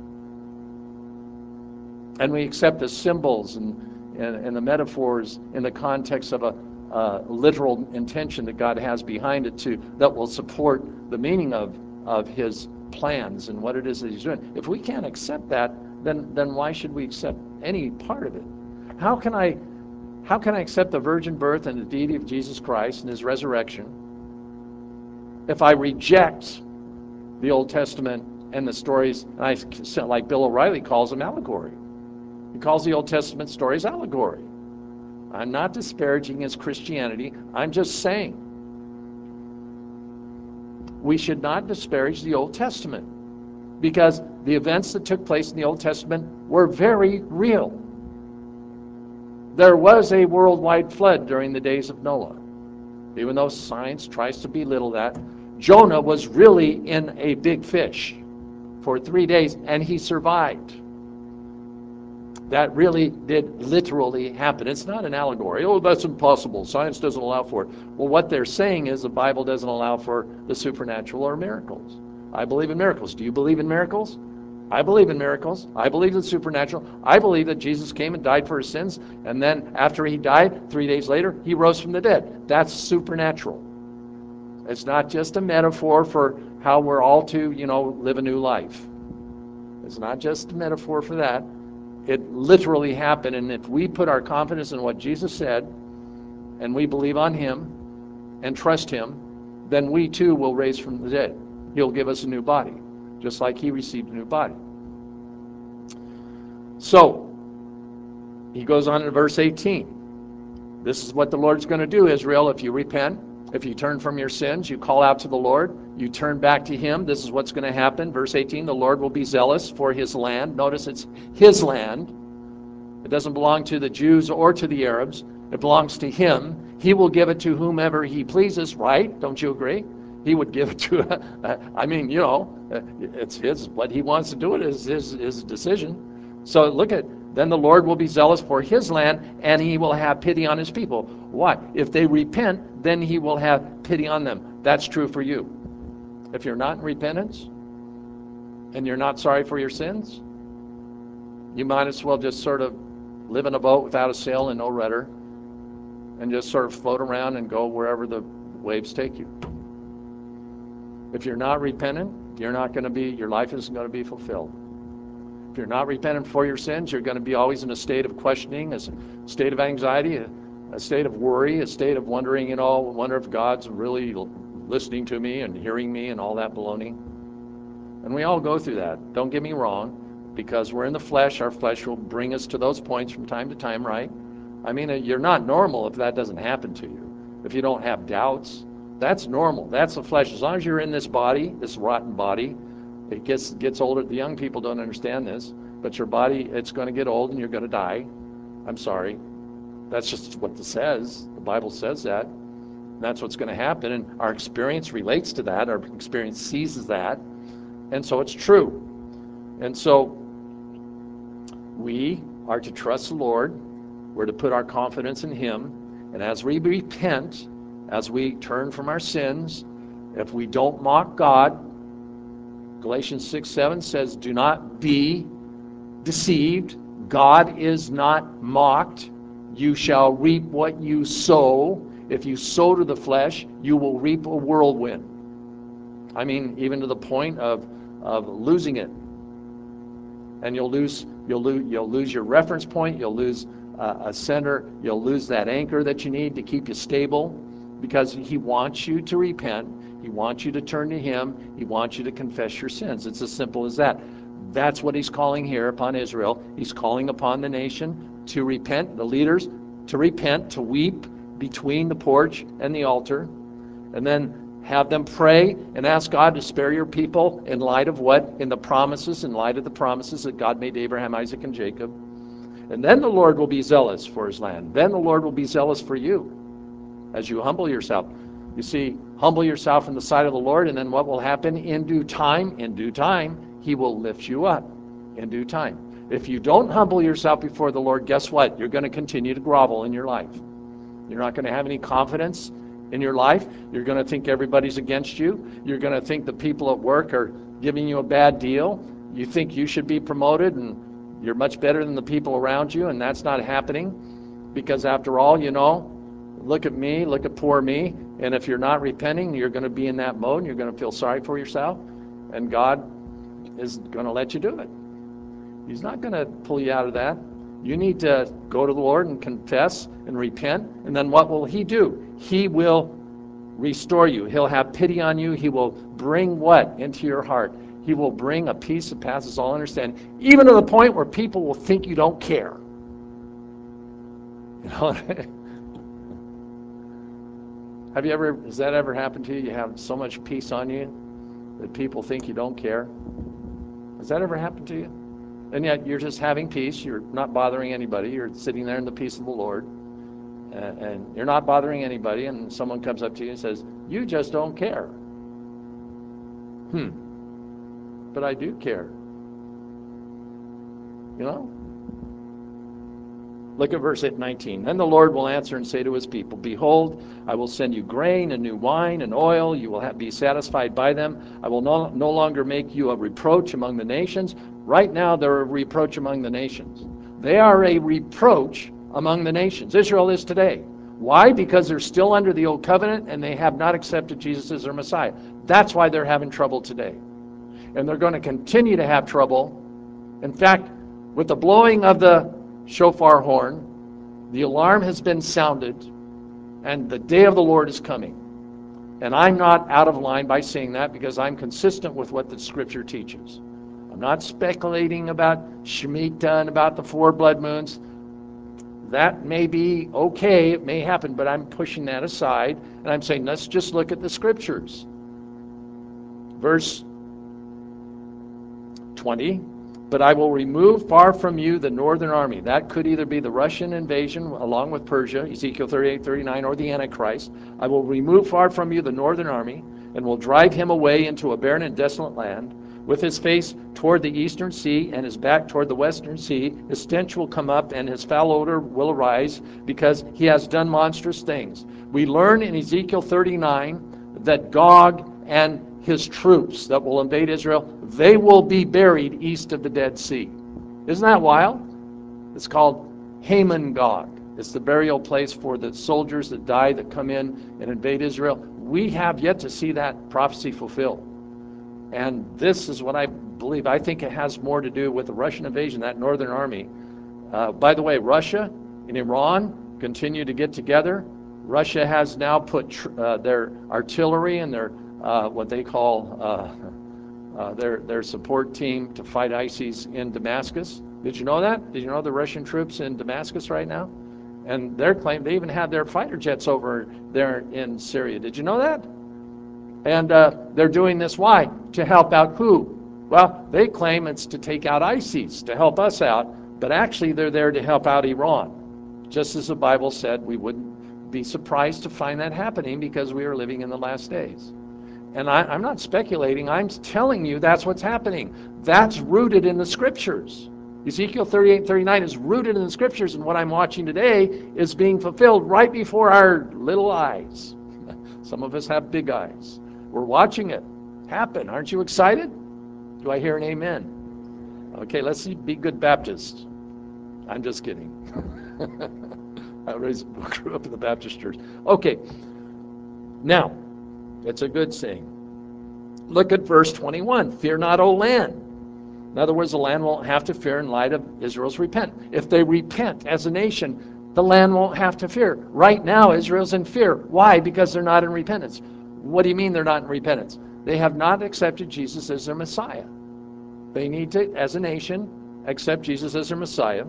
and we accept the symbols and the metaphors in the context of a literal intention that God has behind it that will support the meaning of his plans and what it is that he's doing. If we can't accept that, then why should we accept any part of it? How can I accept the virgin birth and the deity of Jesus Christ and his resurrection if I reject the Old Testament and the stories, like Bill O'Reilly calls them, allegory? He calls the Old Testament stories allegory. I'm not disparaging his Christianity. I'm just saying we should not disparage the Old Testament, because the events that took place in the Old Testament were very real. There was a worldwide flood during the days of Noah. Even though science tries to belittle that, Jonah was really in a big fish for 3 days, and he survived. That really did literally happen. It's not an allegory. Oh, that's impossible. Science doesn't allow for it. Well, what they're saying is the Bible doesn't allow for the supernatural or miracles. I believe in miracles. Do you believe in miracles? I believe in miracles. I believe in supernatural. I believe that Jesus came and died for his sins, and then after he died, 3 days later, he rose from the dead. That's supernatural. It's not just a metaphor for how we're all to, live a new life. It's not just a metaphor for that. It literally happened. And if we put our confidence in what Jesus said, and we believe on him and trust him, then we too will raise from the dead. He'll give us a new body, just like he received a new body. So, he goes on in verse 18. This is what the Lord's going to do, Israel, if you repent. If you turn from your sins, you call out to the Lord, you turn back to him, this is what's going to happen. Verse 18, the Lord will be zealous for his land. Notice it's his land. It doesn't belong to the Jews or to the Arabs. It belongs to him. He will give it to whomever he pleases, right? Don't you agree? He would give it to, it's his, what he wants to do it is his decision. So look at, then the Lord will be zealous for his land, and he will have pity on his people. Why? If they repent, then he will have pity on them. That's true for you. If you're not in repentance, and you're not sorry for your sins, you might as well just sort of live in a boat without a sail and no rudder, and just sort of float around and go wherever the waves take you. If you're not repentant, your life isn't going to be fulfilled. If you're not repentant for your sins, you're going to be always in a state of questioning, a state of anxiety, a state of worry, a state of wondering, wonder if God's really listening to me and hearing me and all that baloney. And we all go through that. Don't get me wrong, because we're in the flesh. Our flesh will bring us to those points from time to time, right? I mean, you're not normal if that doesn't happen to you. If you don't have doubts, that's normal. That's the flesh. As long as you're in this body, this rotten body, it gets older. The young people don't understand this, but your body, it's going to get old and you're going to die. I'm sorry. That's just what it says. The Bible says that. And that's what's going to happen. And our experience relates to that. Our experience seizes that. And so it's true. And so we are to trust the Lord. We're to put our confidence in him. And as we repent, as we turn from our sins, if we don't mock God, Galatians 6:7 says, do not be deceived. God is not mocked. You shall reap what you sow. If you sow to the flesh, you will reap a whirlwind. I mean, even to the point of losing it. And you'll lose your reference point. You'll lose a center. You'll lose that anchor that you need to keep you stable, because he wants you to repent. He wants you to turn to him. He wants you to confess your sins. It's as simple as that. That's what he's calling here upon Israel. He's calling upon the nation to repent, the leaders to repent, to weep between the porch and the altar, and then have them pray and ask God to spare your people in light of what? In light of the promises that God made to Abraham, Isaac, and Jacob. And then the Lord will be zealous for his land. Then the Lord will be zealous for you as you humble yourself. You see, humble yourself in the sight of the Lord, and then what will happen? In due time, he will lift you up. In due time. If you don't humble yourself before the Lord, guess what? You're going to continue to grovel in your life. You're not going to have any confidence in your life. You're going to think everybody's against you. You're going to think the people at work are giving you a bad deal. You think you should be promoted and you're much better than the people around you, and that's not happening, because after all, look at me, look at poor me. And if you're not repenting, you're going to be in that mode, and you're going to feel sorry for yourself, and God is going to let you do it. He's not going to pull you out of that. You need to go to the Lord and confess and repent, and then what will he do? He will restore you. He'll have pity on you. He will bring what into your heart? He will bring a peace that passes all understanding, even to the point where people will think you don't care. Has that ever happened to you? You have so much peace on you that people think you don't care? Has that ever happened to you? And yet you're just having peace. You're not bothering anybody. You're sitting there in the peace of the Lord. And you're not bothering anybody, and someone comes up to you and says, you just don't care. But I do care. Look at verse 19. Then the Lord will answer and say to his people, behold, I will send you grain and new wine and oil. You will be satisfied by them. I will no longer make you a reproach among the nations. Right now, they're a reproach among the nations. They are a reproach among the nations. Israel is today. Why? Because they're still under the old covenant and they have not accepted Jesus as their Messiah. That's why they're having trouble today. And they're going to continue to have trouble In fact, with the blowing of the shofar horn, the alarm has been sounded, and the day of the Lord is coming. And I'm not out of line by saying that because I'm consistent with what the Scripture teaches. I'm not speculating about Shemitah and about the 4 blood moons. That may be okay, it may happen, but I'm pushing that aside, and I'm saying let's just look at the Scriptures. Verse 20, but I will remove far from you the northern army. That could either be the Russian invasion along with Persia, Ezekiel 38, 39, or the Antichrist. I will remove far from you the northern army, and will drive him away into a barren and desolate land, with his face toward the eastern sea and his back toward the western sea. His stench will come up and his foul odor will arise, because he has done monstrous things. We learn in Ezekiel 39 that Gog and his troops that will invade Israel, they will be buried east of the Dead Sea. Isn't that wild? It's called Haman Gog. It's the burial place for the soldiers that die that come in and invade Israel. We have yet to see that prophecy fulfilled. And this is what I believe. I think it has more to do with the Russian invasion, that northern army. By the way, Russia and Iran continue to get together. Russia has now put their artillery and their what they call their support team to fight ISIS in Damascus. Did you know that? Did you know the Russian troops in Damascus right now? And their claim, they even have their fighter jets over there in Syria. Did you know that? And they're doing this, why? To help out who? Well, they claim it's to take out ISIS, to help us out, but actually they're there to help out Iran. Just as the Bible said, we wouldn't be surprised to find that happening because we are living in the last days. And I'm not speculating, I'm telling you that's what's happening. That's rooted in the Scriptures. Ezekiel 38, 39 is rooted in the Scriptures, and what I'm watching today is being fulfilled right before our little eyes. Some of us have big eyes. We're watching it happen. Aren't you excited? Do I hear an amen? Okay, let's see, be good Baptists. I'm just kidding. I grew up in the Baptist church. Okay, now, it's a good saying. Look at verse 21. Fear not, O land. In other words, the land won't have to fear in light of Israel's repent. If they repent as a nation, the land won't have to fear. Right now, Israel's in fear. Why? Because they're not in repentance. What do you mean they're not in repentance? They have not accepted Jesus as their Messiah. They need to, as a nation, accept Jesus as their Messiah.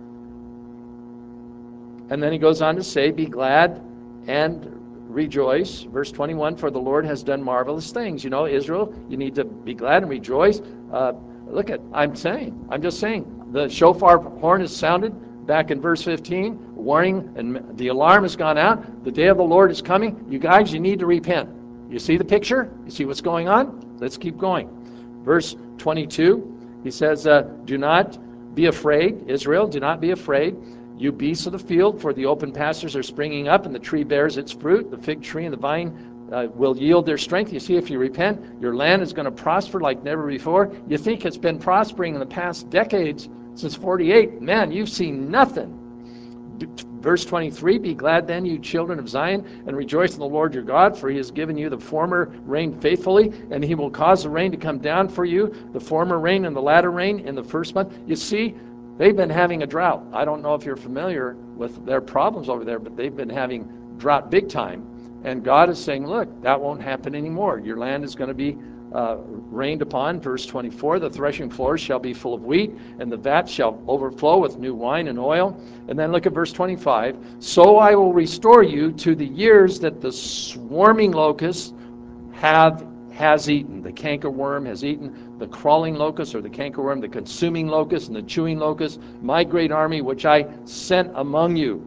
And then he goes on to say, be glad and rejoice. Verse 21, for the Lord has done marvelous things. You know, Israel, you need to be glad and rejoice. Look at, I'm just saying, the shofar horn is sounded back in verse 15, warning, and the alarm has gone out. The day of the Lord is coming. You guys, you need to repent. You see the picture? You see what's going on? Let's keep going. Verse 22, he says, do not be afraid, Israel, do not be afraid. You beasts of the field, for the open pastures are springing up, and the tree bears its fruit. The fig tree and the vine will yield their strength. You see, if you repent, your land is going to prosper like never before. You think it's been prospering in the past decades, since 48. Man, you've seen nothing. Verse 23, be glad then, you children of Zion, and rejoice in the Lord your God, for he has given you the former rain faithfully, and he will cause the rain to come down for you, the former rain and the latter rain in the first month. You see, they've been having a drought. I don't know if you're familiar with their problems over there, but they've been having drought big time. And God is saying, look, that won't happen anymore. Your land is going to be rained upon. Verse 24, the threshing floors shall be full of wheat, and the vat shall overflow with new wine and oil. And then look at verse 25. So I will restore you to the years that the swarming locust has eaten. The cankerworm has eaten, the crawling locust or the cankerworm, the consuming locust and the chewing locust, my great army which I sent among you.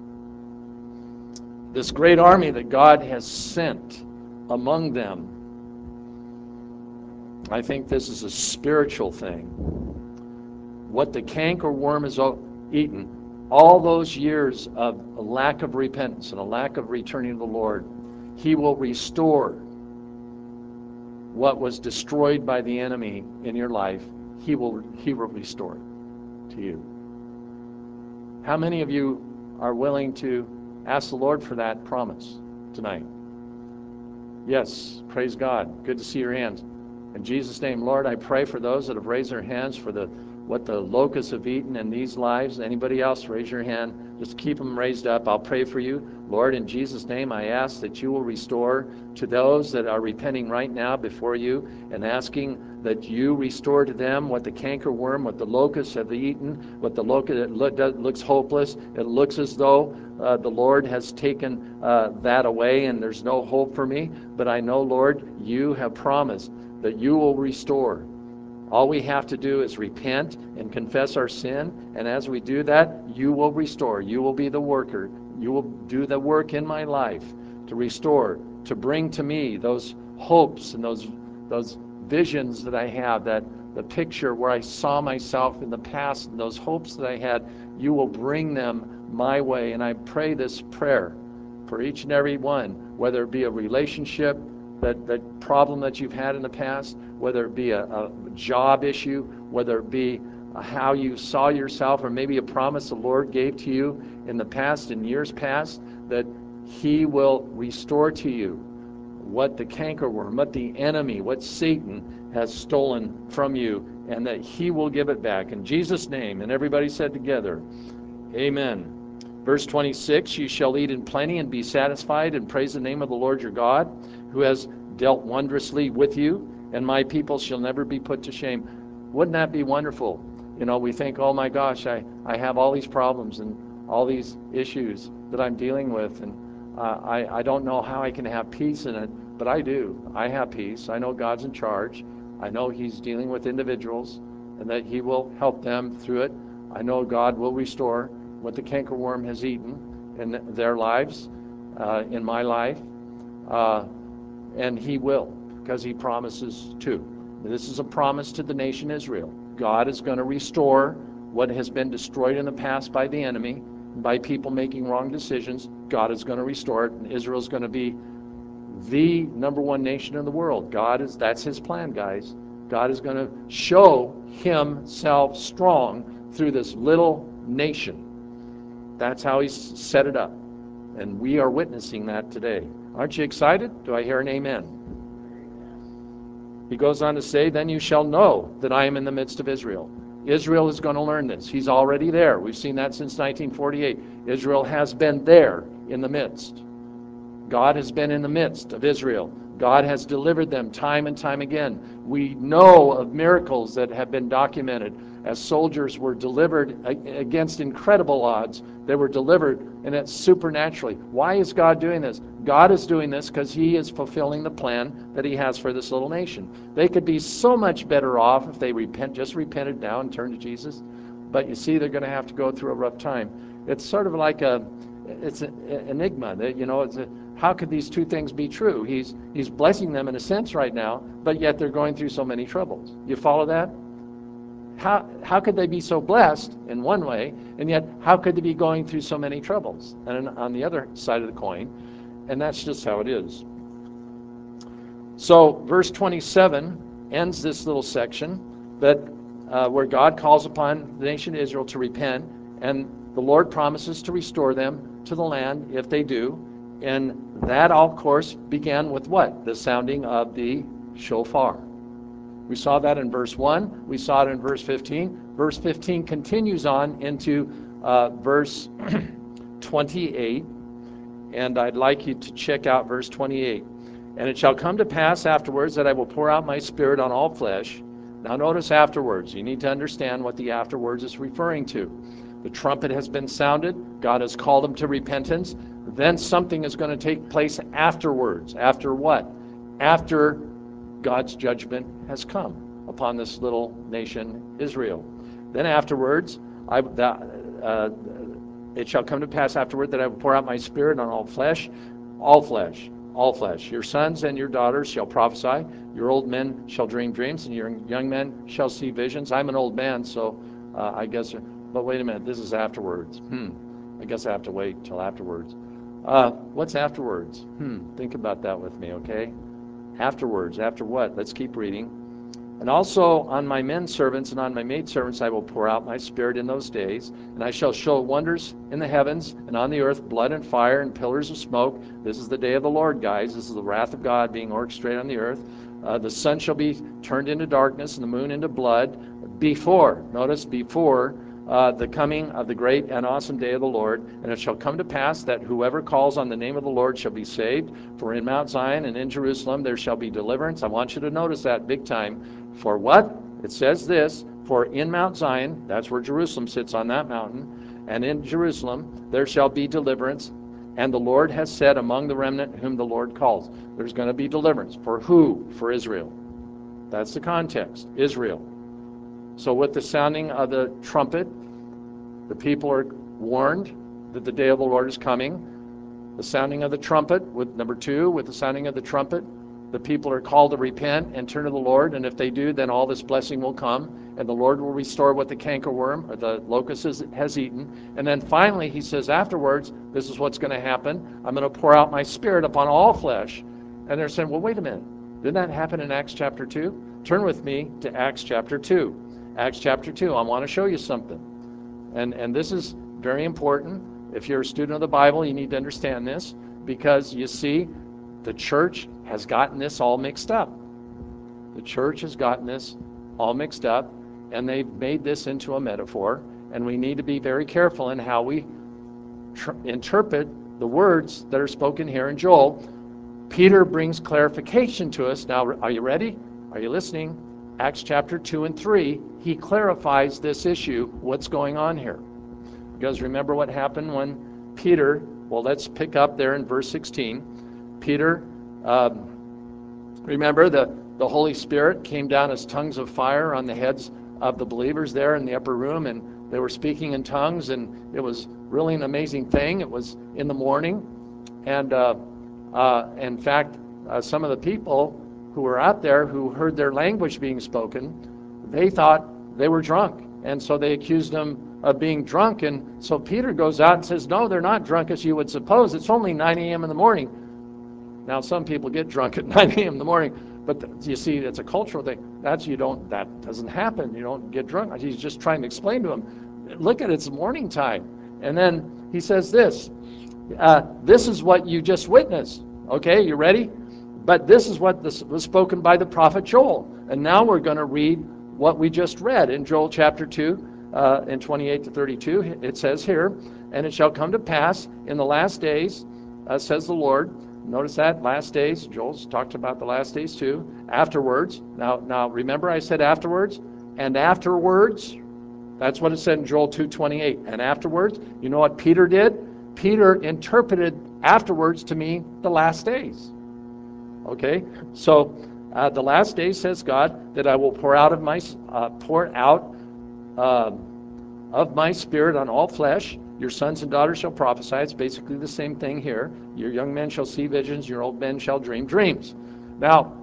This great army that God has sent among them. I think this is a spiritual thing. What the cankerworm has eaten, all those years of a lack of repentance and a lack of returning to the Lord, he will restore what was destroyed by the enemy in your life. He will restore it to you. How many of you are willing to ask the Lord for that promise tonight? Yes, praise God. Good to see your hands. In Jesus' name, Lord, I pray for those that have raised their hands for the what the locusts have eaten in these lives. Anybody else, raise your hand. Just keep them raised up. I'll pray for you. Lord, in Jesus' name, I ask that you will restore to those that are repenting right now before you and asking that you restore to them what the cankerworm, what the locusts have eaten, what the locust looks hopeless. It looks as though the Lord has taken that away and there's no hope for me. But I know, Lord, you have promised that you will restore. All we have to do is repent and confess our sin, and as we do that, you will restore. You will be the worker. You will do the work in my life to restore, to bring to me those hopes and those visions that I have, that the picture where I saw myself in the past and those hopes that I had, you will bring them my way. And I pray this prayer for each and every one, whether it be a relationship, that problem that you've had in the past, whether it be a job issue, whether it be how you saw yourself, or maybe a promise the Lord gave to you in the past, in years past, that he will restore to you what the cankerworm, what the enemy, what Satan has stolen from you, and that he will give it back. In Jesus' name, and everybody said together, amen. Verse 26, you shall eat in plenty and be satisfied, and praise the name of the Lord your God, who has dealt wondrously with you, and my people shall never be put to shame. Wouldn't that be wonderful? You know, we think, oh my gosh, I have all these problems and all these issues that I'm dealing with, and I don't know how I can have peace in it, but I do. I have peace. I know God's in charge. I know he's dealing with individuals and that he will help them through it. I know God will restore what the cankerworm has eaten in their lives, in my life, and he will, because he promises to. This is a promise to the nation Israel. God is going to restore what has been destroyed in the past by the enemy, by people making wrong decisions. God is going to restore it, and Israel is going to be the number one nation in the world. That's his plan, guys. God is going to show himself strong through this little nation. That's how he's set it up. And we are witnessing that today. Aren't you excited? Do I hear an amen? He goes on to say, then you shall know that I am in the midst of Israel. Israel is going to learn this. He's already there. We've seen that since 1948. Israel has been there in the midst. God has been in the midst of Israel. God has delivered them time and time again. We know of miracles that have been documented as soldiers were delivered against incredible odds. They were delivered, and it's supernaturally. Why is God doing this? God is doing this because he is fulfilling the plan that he has for this little nation. They could be so much better off if they just repented now and turned to Jesus. But you see, they're going to have to go through a rough time. It's sort of like it's an enigma. How could these two things be true? He's blessing them in a sense right now, but yet they're going through so many troubles. You follow that? How could they be so blessed in one way, and yet how could they be going through so many troubles? And on the other side of the coin, and that's just how it is. So verse 27 ends this little section where God calls upon the nation of Israel to repent, and the Lord promises to restore them to the land if they do. And that, of course, began with what? The sounding of the shofar. We saw that in verse 1. We saw it in verse 15. Verse 15 continues on into verse 28. And I'd like you to check out verse 28. And it shall come to pass afterwards that I will pour out my spirit on all flesh. Now notice afterwards. You need to understand what the afterwards is referring to. The trumpet has been sounded. God has called them to repentance. Then something is going to take place afterwards. After what? After God's judgment has come upon this little nation, Israel. Then afterwards, it shall come to pass afterward that I will pour out my spirit on all flesh, all flesh, all flesh. Your sons and your daughters shall prophesy. Your old men shall dream dreams, and your young men shall see visions. I'm an old man, so I guess, but wait a minute, this is afterwards. I guess I have to wait till afterwards. What's afterwards? Think about that with me, okay? Afterwards, after what? Let's keep reading. And also on my men servants and on my maidservants I will pour out my spirit in those days, and I shall show wonders in the heavens and on the earth, blood and fire and pillars of smoke. This is the day of the Lord, guys. This is the wrath of God being orchestrated on the earth. The sun shall be turned into darkness and the moon into blood before, notice before, the coming of the great and awesome day of the Lord. And it shall come to pass that whoever calls on the name of the Lord shall be saved. For in Mount Zion and in Jerusalem there shall be deliverance. I want you to notice that big time. For what? It says this, for in Mount Zion, that's where Jerusalem sits on that mountain, and in Jerusalem there shall be deliverance. And the Lord has said, among the remnant whom the Lord calls. There's going to be deliverance. For who? For Israel. That's the context, Israel. So with the sounding of the trumpet, the people are warned that the day of the Lord is coming. The sounding of the trumpet, with number 2, with the sounding of the trumpet, the people are called to repent and turn to the Lord, and if they do, then all this blessing will come, and the Lord will restore what the cankerworm or the locust has eaten. And then finally, he says afterwards, this is what's going to happen. I'm going to pour out my Spirit upon all flesh. And they're saying, well, wait a minute. Didn't that happen in Acts chapter 2? Turn with me to Acts chapter 2. Acts chapter 2, I want to show you something. And this is very important. If you're a student of the Bible, you need to understand this, because you see, the church has gotten this all mixed up. The church has gotten this all mixed up, and they've made this into a metaphor, and we need to be very careful in how we interpret the words that are spoken here in Joel. Peter brings clarification to us. Now, are you ready? Are you listening? Acts chapter 2 and 3, he clarifies this issue, what's going on here. Because remember what happened when Peter, well, let's pick up there in verse 16. Peter, remember the Holy Spirit came down as tongues of fire on the heads of the believers there in the upper room, and they were speaking in tongues, and it was really an amazing thing. It was in the morning, and in fact, some of the people who were out there who heard their language being spoken, they thought they were drunk, and so they accused them of being drunk. And so Peter goes out and says, no, they're not drunk as you would suppose. It's only 9 a.m. in the morning. Now, some people get drunk at 9 a.m. in the morning, but you see, it's a cultural thing. That doesn't happen. You don't get drunk. He's just trying to explain to them, look at it, it's morning time. And then he says this is what you just witnessed. Okay, you ready? But this is what was spoken by the prophet Joel. And now we're going to read what we just read in Joel chapter 2, in 28 to 32. It says here, and it shall come to pass in the last days, says the Lord. Notice that, last days. Joel's talked about the last days too. Afterwards. Now remember I said afterwards? And afterwards, that's what it said in Joel 2:28. And afterwards, you know what Peter did? Peter interpreted afterwards to mean the last days. Okay, so the last days, says God, that I will pour out of my Spirit on all flesh. Your sons and daughters shall prophesy. It's basically the same thing here. Your young men shall see visions. Your old men shall dream dreams. Now,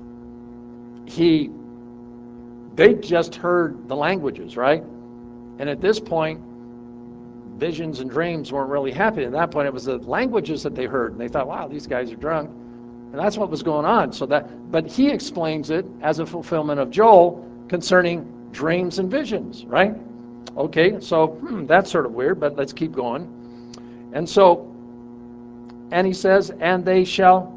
they just heard the languages, right? And at this point, visions and dreams weren't really happening. At that point, it was the languages that they heard, and they thought, wow, these guys are drunk. And that's what was going on. But he explains it as a fulfillment of Joel concerning dreams and visions, right? Okay, so that's sort of weird, but let's keep going. And he says, and they shall,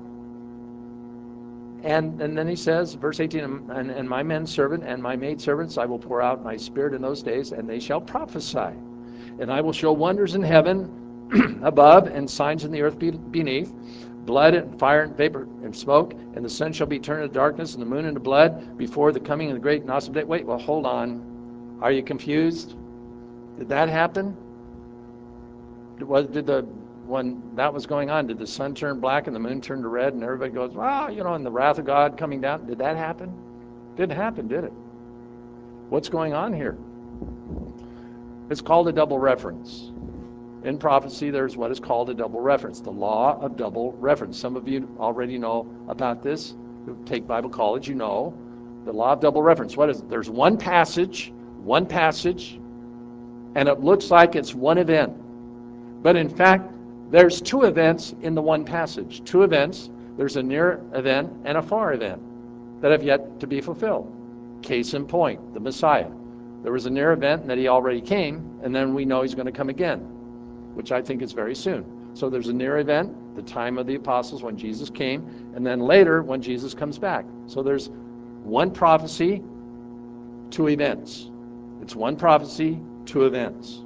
and then he says, verse 18, and my men servant and my maid servants, I will pour out my Spirit in those days, and they shall prophesy. And I will show wonders in heaven above and signs in the earth beneath, blood and fire and vapor and smoke, and the sun shall be turned into darkness and the moon into blood before the coming of the great and awesome day. Wait, well, hold on. Are you confused? Did that happen? When that was going on, did the sun turn black and the moon turn to red and everybody goes, wow, and the wrath of God coming down? Did that happen? Didn't happen, did it? What's going on here? It's called a double reference. In prophecy, there's what is called a double reference, the law of double reference. Some of you already know about this. Who take Bible college, you know. The law of double reference. What is it? There's one passage, and it looks like it's one event. But in fact, there's two events in the one passage. Two events. There's a near event and a far event that have yet to be fulfilled. Case in point, the Messiah. There was a near event that he already came, and then we know he's going to come again, which I think is very soon. So there's a near event, the time of the apostles when Jesus came, and then later when Jesus comes back. So there's one prophecy, two events. It's one prophecy, two events.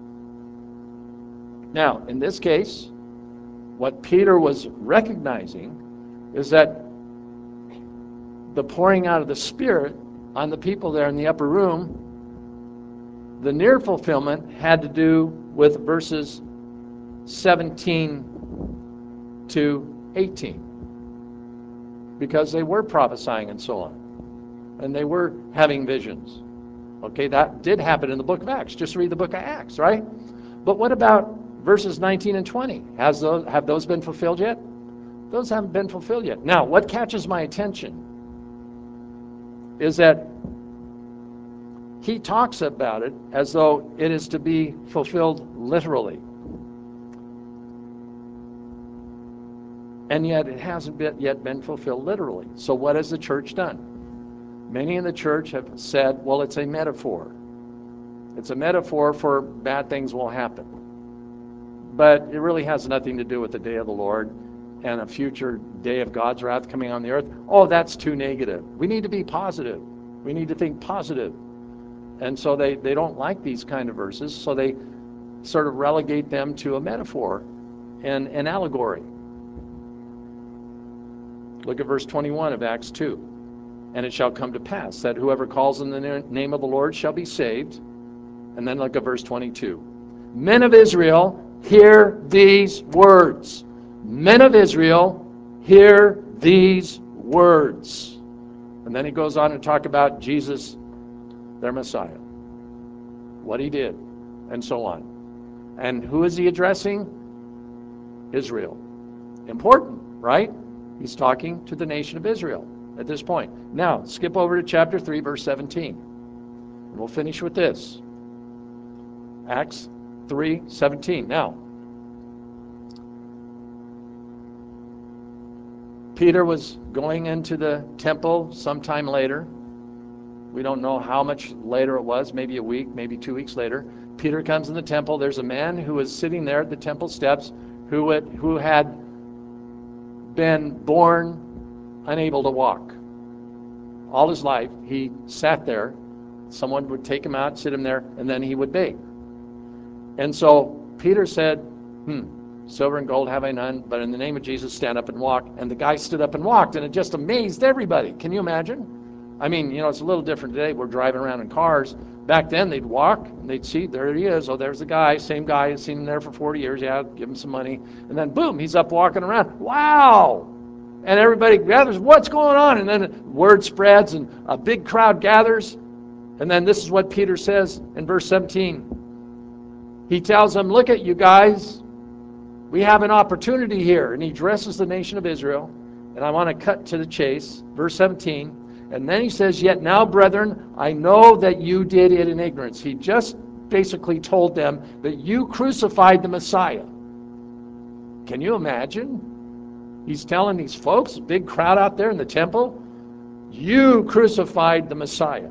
Now, in this case, what Peter was recognizing is that the pouring out of the Spirit on the people there in the upper room, the near fulfillment had to do with verses 17 to 18, because they were prophesying and so on, and they were having visions. Okay, that did happen in the book of Acts. Just read the book of Acts, right? But what about verses 19 and 20? Have those been fulfilled yet? Those haven't been fulfilled yet. Now, what catches my attention is that he talks about it as though it is to be fulfilled literally. And yet it hasn't yet been fulfilled literally. So what has the church done? Many in the church have said, well, it's a metaphor. It's a metaphor for bad things will happen. But it really has nothing to do with the day of the Lord and a future day of God's wrath coming on the earth. Oh, that's too negative. We need to be positive. We need to think positive. And so they don't like these kind of verses, so they sort of relegate them to a metaphor and an allegory. Look at verse 21 of Acts 2. And it shall come to pass that whoever calls in the name of the Lord shall be saved. And then look at verse 22. Men of Israel, hear these words. Men of Israel, hear these words. And then he goes on to talk about Jesus, their Messiah, what he did, and so on. And who is he addressing? Israel. Important, right? He's talking to the nation of Israel at this point. Now, skip over to chapter 3, verse 17. And we'll finish with this. Acts 3:17. Now, Peter was going into the temple sometime later. We don't know how much later it was, maybe a week, maybe 2 weeks later. Peter comes in the temple. There's a man who was sitting there at the temple steps who had been born unable to walk. All his life, he sat there. Someone would take him out, sit him there, and then he would beg. And so Peter said, silver and gold have I none, but in the name of Jesus, stand up and walk. And the guy stood up and walked, and it just amazed everybody. Can you imagine? I mean, it's a little different today. We're driving around in cars. Back then, they'd walk, and they'd see, there he is. Oh, there's the guy, same guy, had seen him there for 40 years. Yeah, give him some money. And then, boom, he's up walking around. Wow! And everybody gathers, what's going on? And then word spreads, and a big crowd gathers. And then this is what Peter says in verse 17. He tells them, look at you guys. We have an opportunity here. And he addresses the nation of Israel. And I want to cut to the chase. Verse 17. And then he says, yet now, brethren, I know that you did it in ignorance. He just basically told them that you crucified the Messiah. Can you imagine? He's telling these folks, a big crowd out there in the temple, you crucified the Messiah.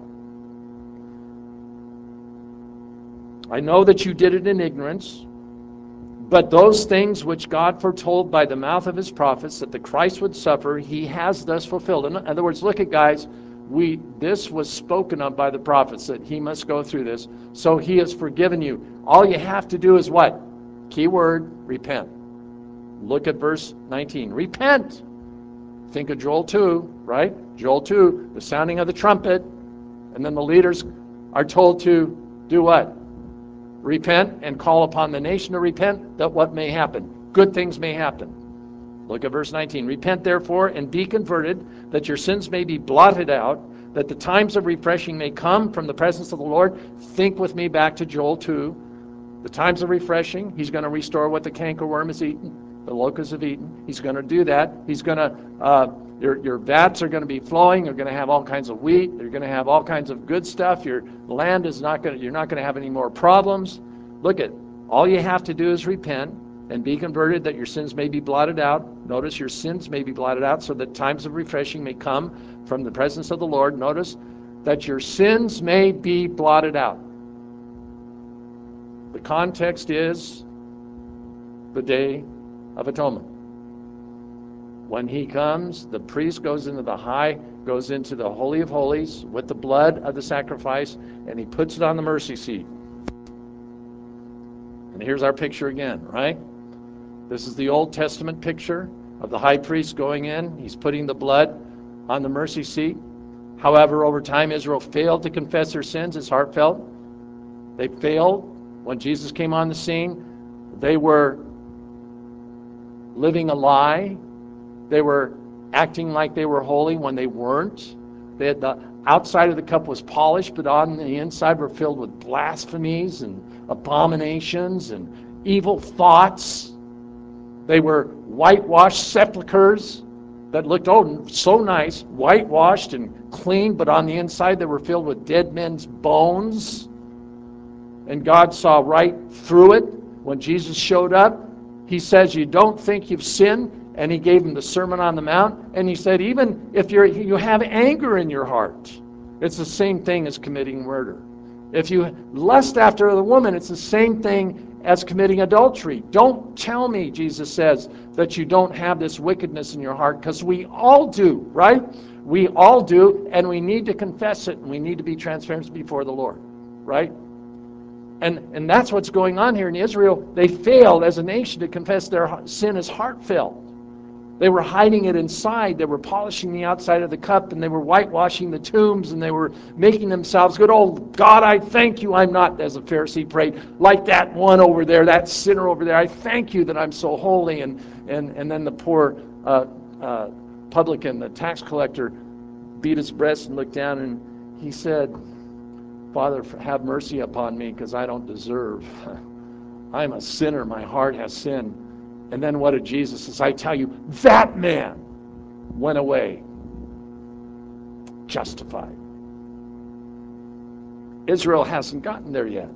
I know that you did it in ignorance, but those things which God foretold by the mouth of his prophets that the Christ would suffer, he has thus fulfilled. In other words, look at guys, this was spoken of by the prophets that he must go through this. So he has forgiven you. All you have to do is what? Key word, repent. Look at verse 19. Repent. Think of Joel 2, right? Joel 2, the sounding of the trumpet. And then the leaders are told to do what? Repent and call upon the nation to repent, that what may happen? Good things may happen. Look at verse 19. Repent therefore and be converted, that your sins may be blotted out, that the times of refreshing may come from the presence of the Lord. Think with me back to Joel 2. The times of refreshing, he's going to restore what the cankerworm has eaten, the locusts have eaten. He's going to do that. He's going to, your vats are going to be flowing. You're going to have all kinds of wheat. You're going to have all kinds of good stuff. Your land is not going to, you're not going to have any more problems. Look at, all you have to do is repent and be converted, that your sins may be blotted out. Notice your sins may be blotted out, so that times of refreshing may come from the presence of the Lord. Notice that your sins may be blotted out. The context is the Day of Atonement. When he comes, the priest goes into the Holy of Holies with the blood of the sacrifice, and he puts it on the mercy seat. And here's our picture again, right? This is the Old Testament picture of the high priest going in. He's putting the blood on the mercy seat. However, over time, Israel failed to confess their sins. It's heartfelt. They failed. When Jesus came on the scene, they were living a lie. They were acting like they were holy when they weren't. They had the outside of the cup was polished, but on the inside were filled with blasphemies and abominations and evil thoughts. They were whitewashed sepulchres that looked so nice, whitewashed and clean, but on the inside they were filled with dead men's bones. And God saw right through it. When Jesus showed up, he says, you don't think you've sinned? And he gave him the Sermon on the Mount. And he said, even if you have anger in your heart, it's the same thing as committing murder. If you lust after the woman, it's the same thing as committing adultery. Don't tell me, Jesus says, that you don't have this wickedness in your heart, because we all do, right? We all do, and we need to confess it, and we need to be transparent before the Lord, right? And that's what's going on here in Israel. They failed as a nation to confess their sin as heartfelt. They were hiding it inside. They were polishing the outside of the cup, and they were whitewashing the tombs, and they were making themselves good. Oh, God, I thank you I'm not, as a Pharisee prayed, like that one over there, that sinner over there. I thank you that I'm so holy. And then the poor publican, the tax collector, beat his breast and looked down, and he said, Father, have mercy upon me, because I don't deserve. I'm a sinner. My heart has sinned. And then what did Jesus say? I tell you, that man went away justified. Israel hasn't gotten there yet.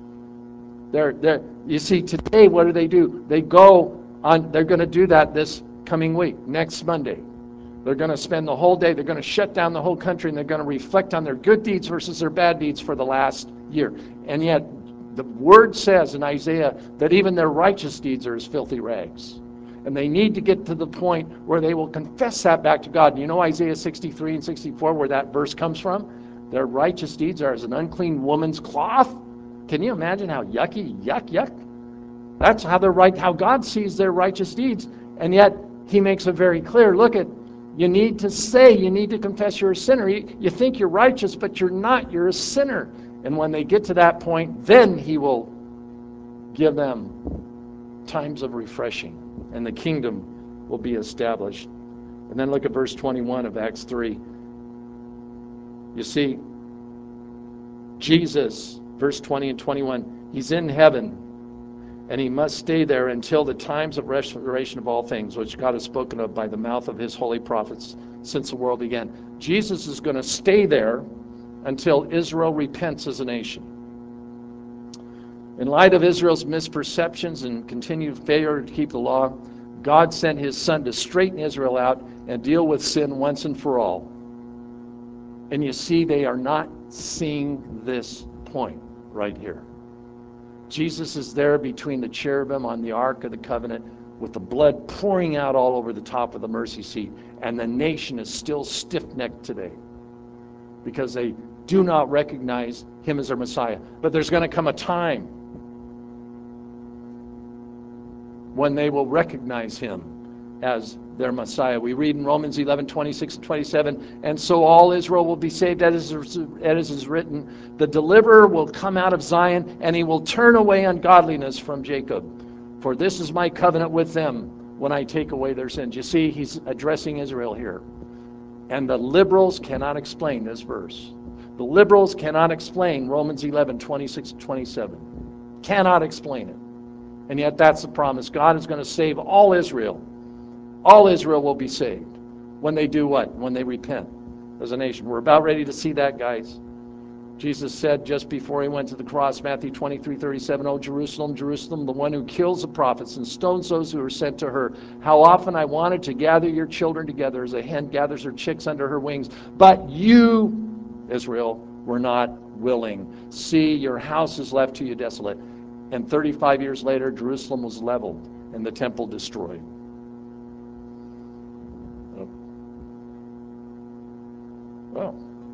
You see, today, what do? They go on, they're going to do that this coming week, next Monday. They're going to spend the whole day, they're going to shut down the whole country, and they're going to reflect on their good deeds versus their bad deeds for the last year. And yet, the word says in Isaiah that even their righteous deeds are as filthy rags. And they need to get to the point where they will confess that back to God. And you know Isaiah 63 and 64, where that verse comes from? Their righteous deeds are as an unclean woman's cloth. Can you imagine how yucky, yuck? That's how how God sees their righteous deeds. And yet, he makes it very clear. Look at, you need to confess you're a sinner. You think you're righteous, but you're not. You're a sinner. And when they get to that point, then he will give them times of refreshing, and the kingdom will be established. And then look at verse 21 of Acts 3. You see, Jesus, verse 20 and 21, he's in heaven, and he must stay there until the times of restoration of all things, which God has spoken of by the mouth of his holy prophets since the world began. Jesus is going to stay there until Israel repents as a nation. In light of Israel's misperceptions and continued failure to keep the law, God sent his son to straighten Israel out and deal with sin once and for all. And you see, they are not seeing this point right here. Jesus is there between the cherubim on the Ark of the Covenant with the blood pouring out all over the top of the mercy seat. And the nation is still stiff-necked today because they do not recognize him as their Messiah. But there's going to come a time when they will recognize him as their Messiah. We read in Romans 11, 26 and 27, and so all Israel will be saved, as is written, the deliverer will come out of Zion, and he will turn away ungodliness from Jacob. For this is my covenant with them when I take away their sins. You see, he's addressing Israel here. And the liberals cannot explain this verse. The liberals cannot explain Romans 11, 26 and 27. Cannot explain it. And yet that's the promise. God is going to save all Israel. All Israel will be saved. When they do what? When they repent as a nation. We're about ready to see that, guys. Jesus said just before he went to the cross, Matthew 23:37, "O Jerusalem, Jerusalem, the one who kills the prophets and stones those who are sent to her. How often I wanted to gather your children together as a hen gathers her chicks under her wings. But you, Israel, were not willing. See, your house is left to you desolate." And 35 years later, Jerusalem was leveled and the temple destroyed. Well,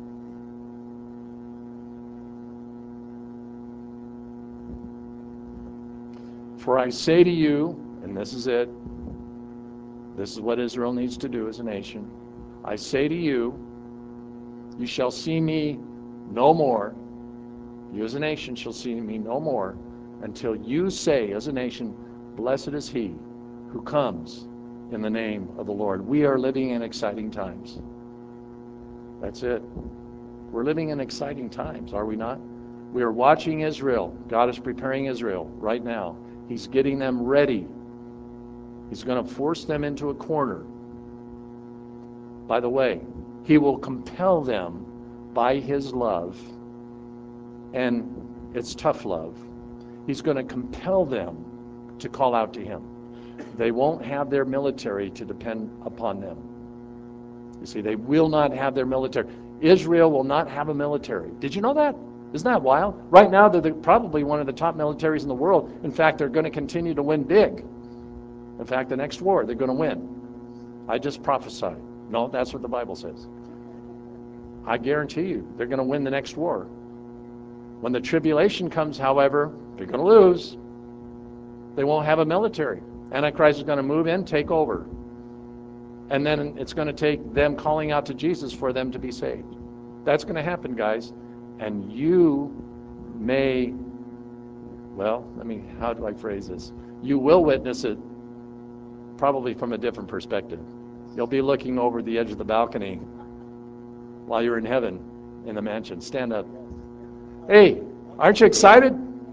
for I say to you, and this is it, this is what Israel needs to do as a nation. I say to you, you shall see me no more. You as a nation shall see me no more until you say as a nation, blessed is he who comes in the name of the Lord. We are living in exciting times. That's it. We're living in exciting times, are we not? We are watching Israel. God is preparing Israel right now. He's getting them ready. He's going to force them into a corner. By the way, he will compel them by his love, and it's tough love. He's going to compel them to call out to him. They won't have their military to depend upon them. You see, they will not have their military. Israel will not have a military. Did you know that? Isn't that wild? Right now, they're probably one of the top militaries in the world. In fact, they're going to continue to win big. In fact, the next war, they're going to win. I just prophesied. No, that's what the Bible says. I guarantee you, they're going to win the next war. When the tribulation comes, however, they're going to lose. They won't have a military. Antichrist is going to move in, take over. And then it's going to take them calling out to Jesus for them to be saved. That's going to happen, guys. And you may, well, how do I phrase this? You will witness it probably from a different perspective. You'll be looking over the edge of the balcony while you're in heaven in the mansion. Stand up. Hey, aren't you excited?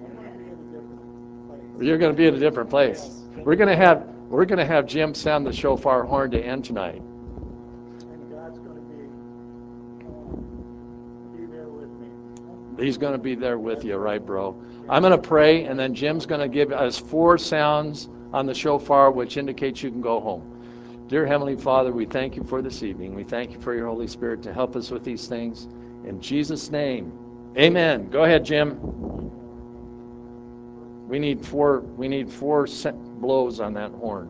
You're going to be in a different place. We're going to have Jim sound the shofar horn to end tonight. And God's going to be there with me. He's going to be there with you, right, bro? I'm going to pray, and then Jim's going to give us 4 sounds on the shofar, which indicates you can go home. Dear Heavenly Father, we thank you for this evening. We thank you for your Holy Spirit to help us with these things. In Jesus' name, amen. Go ahead, Jim. We need 4 blows on that horn.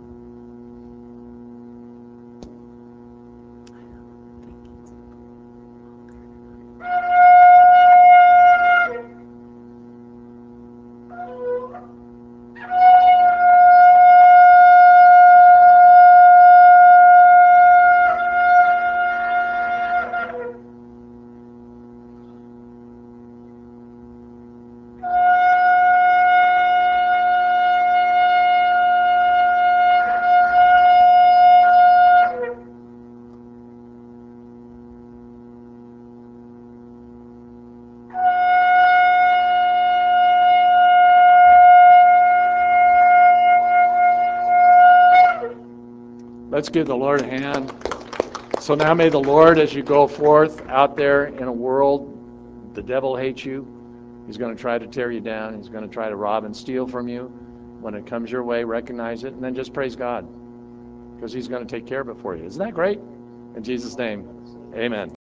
Let's give the Lord a hand. So now may the Lord, as you go forth out there in a world, the devil hates you. He's going to try to tear you down. He's going to try to rob and steal from you. When it comes your way, recognize it, and then just praise God, because he's going to take care of it for you. Isn't that great? In Jesus' name, amen.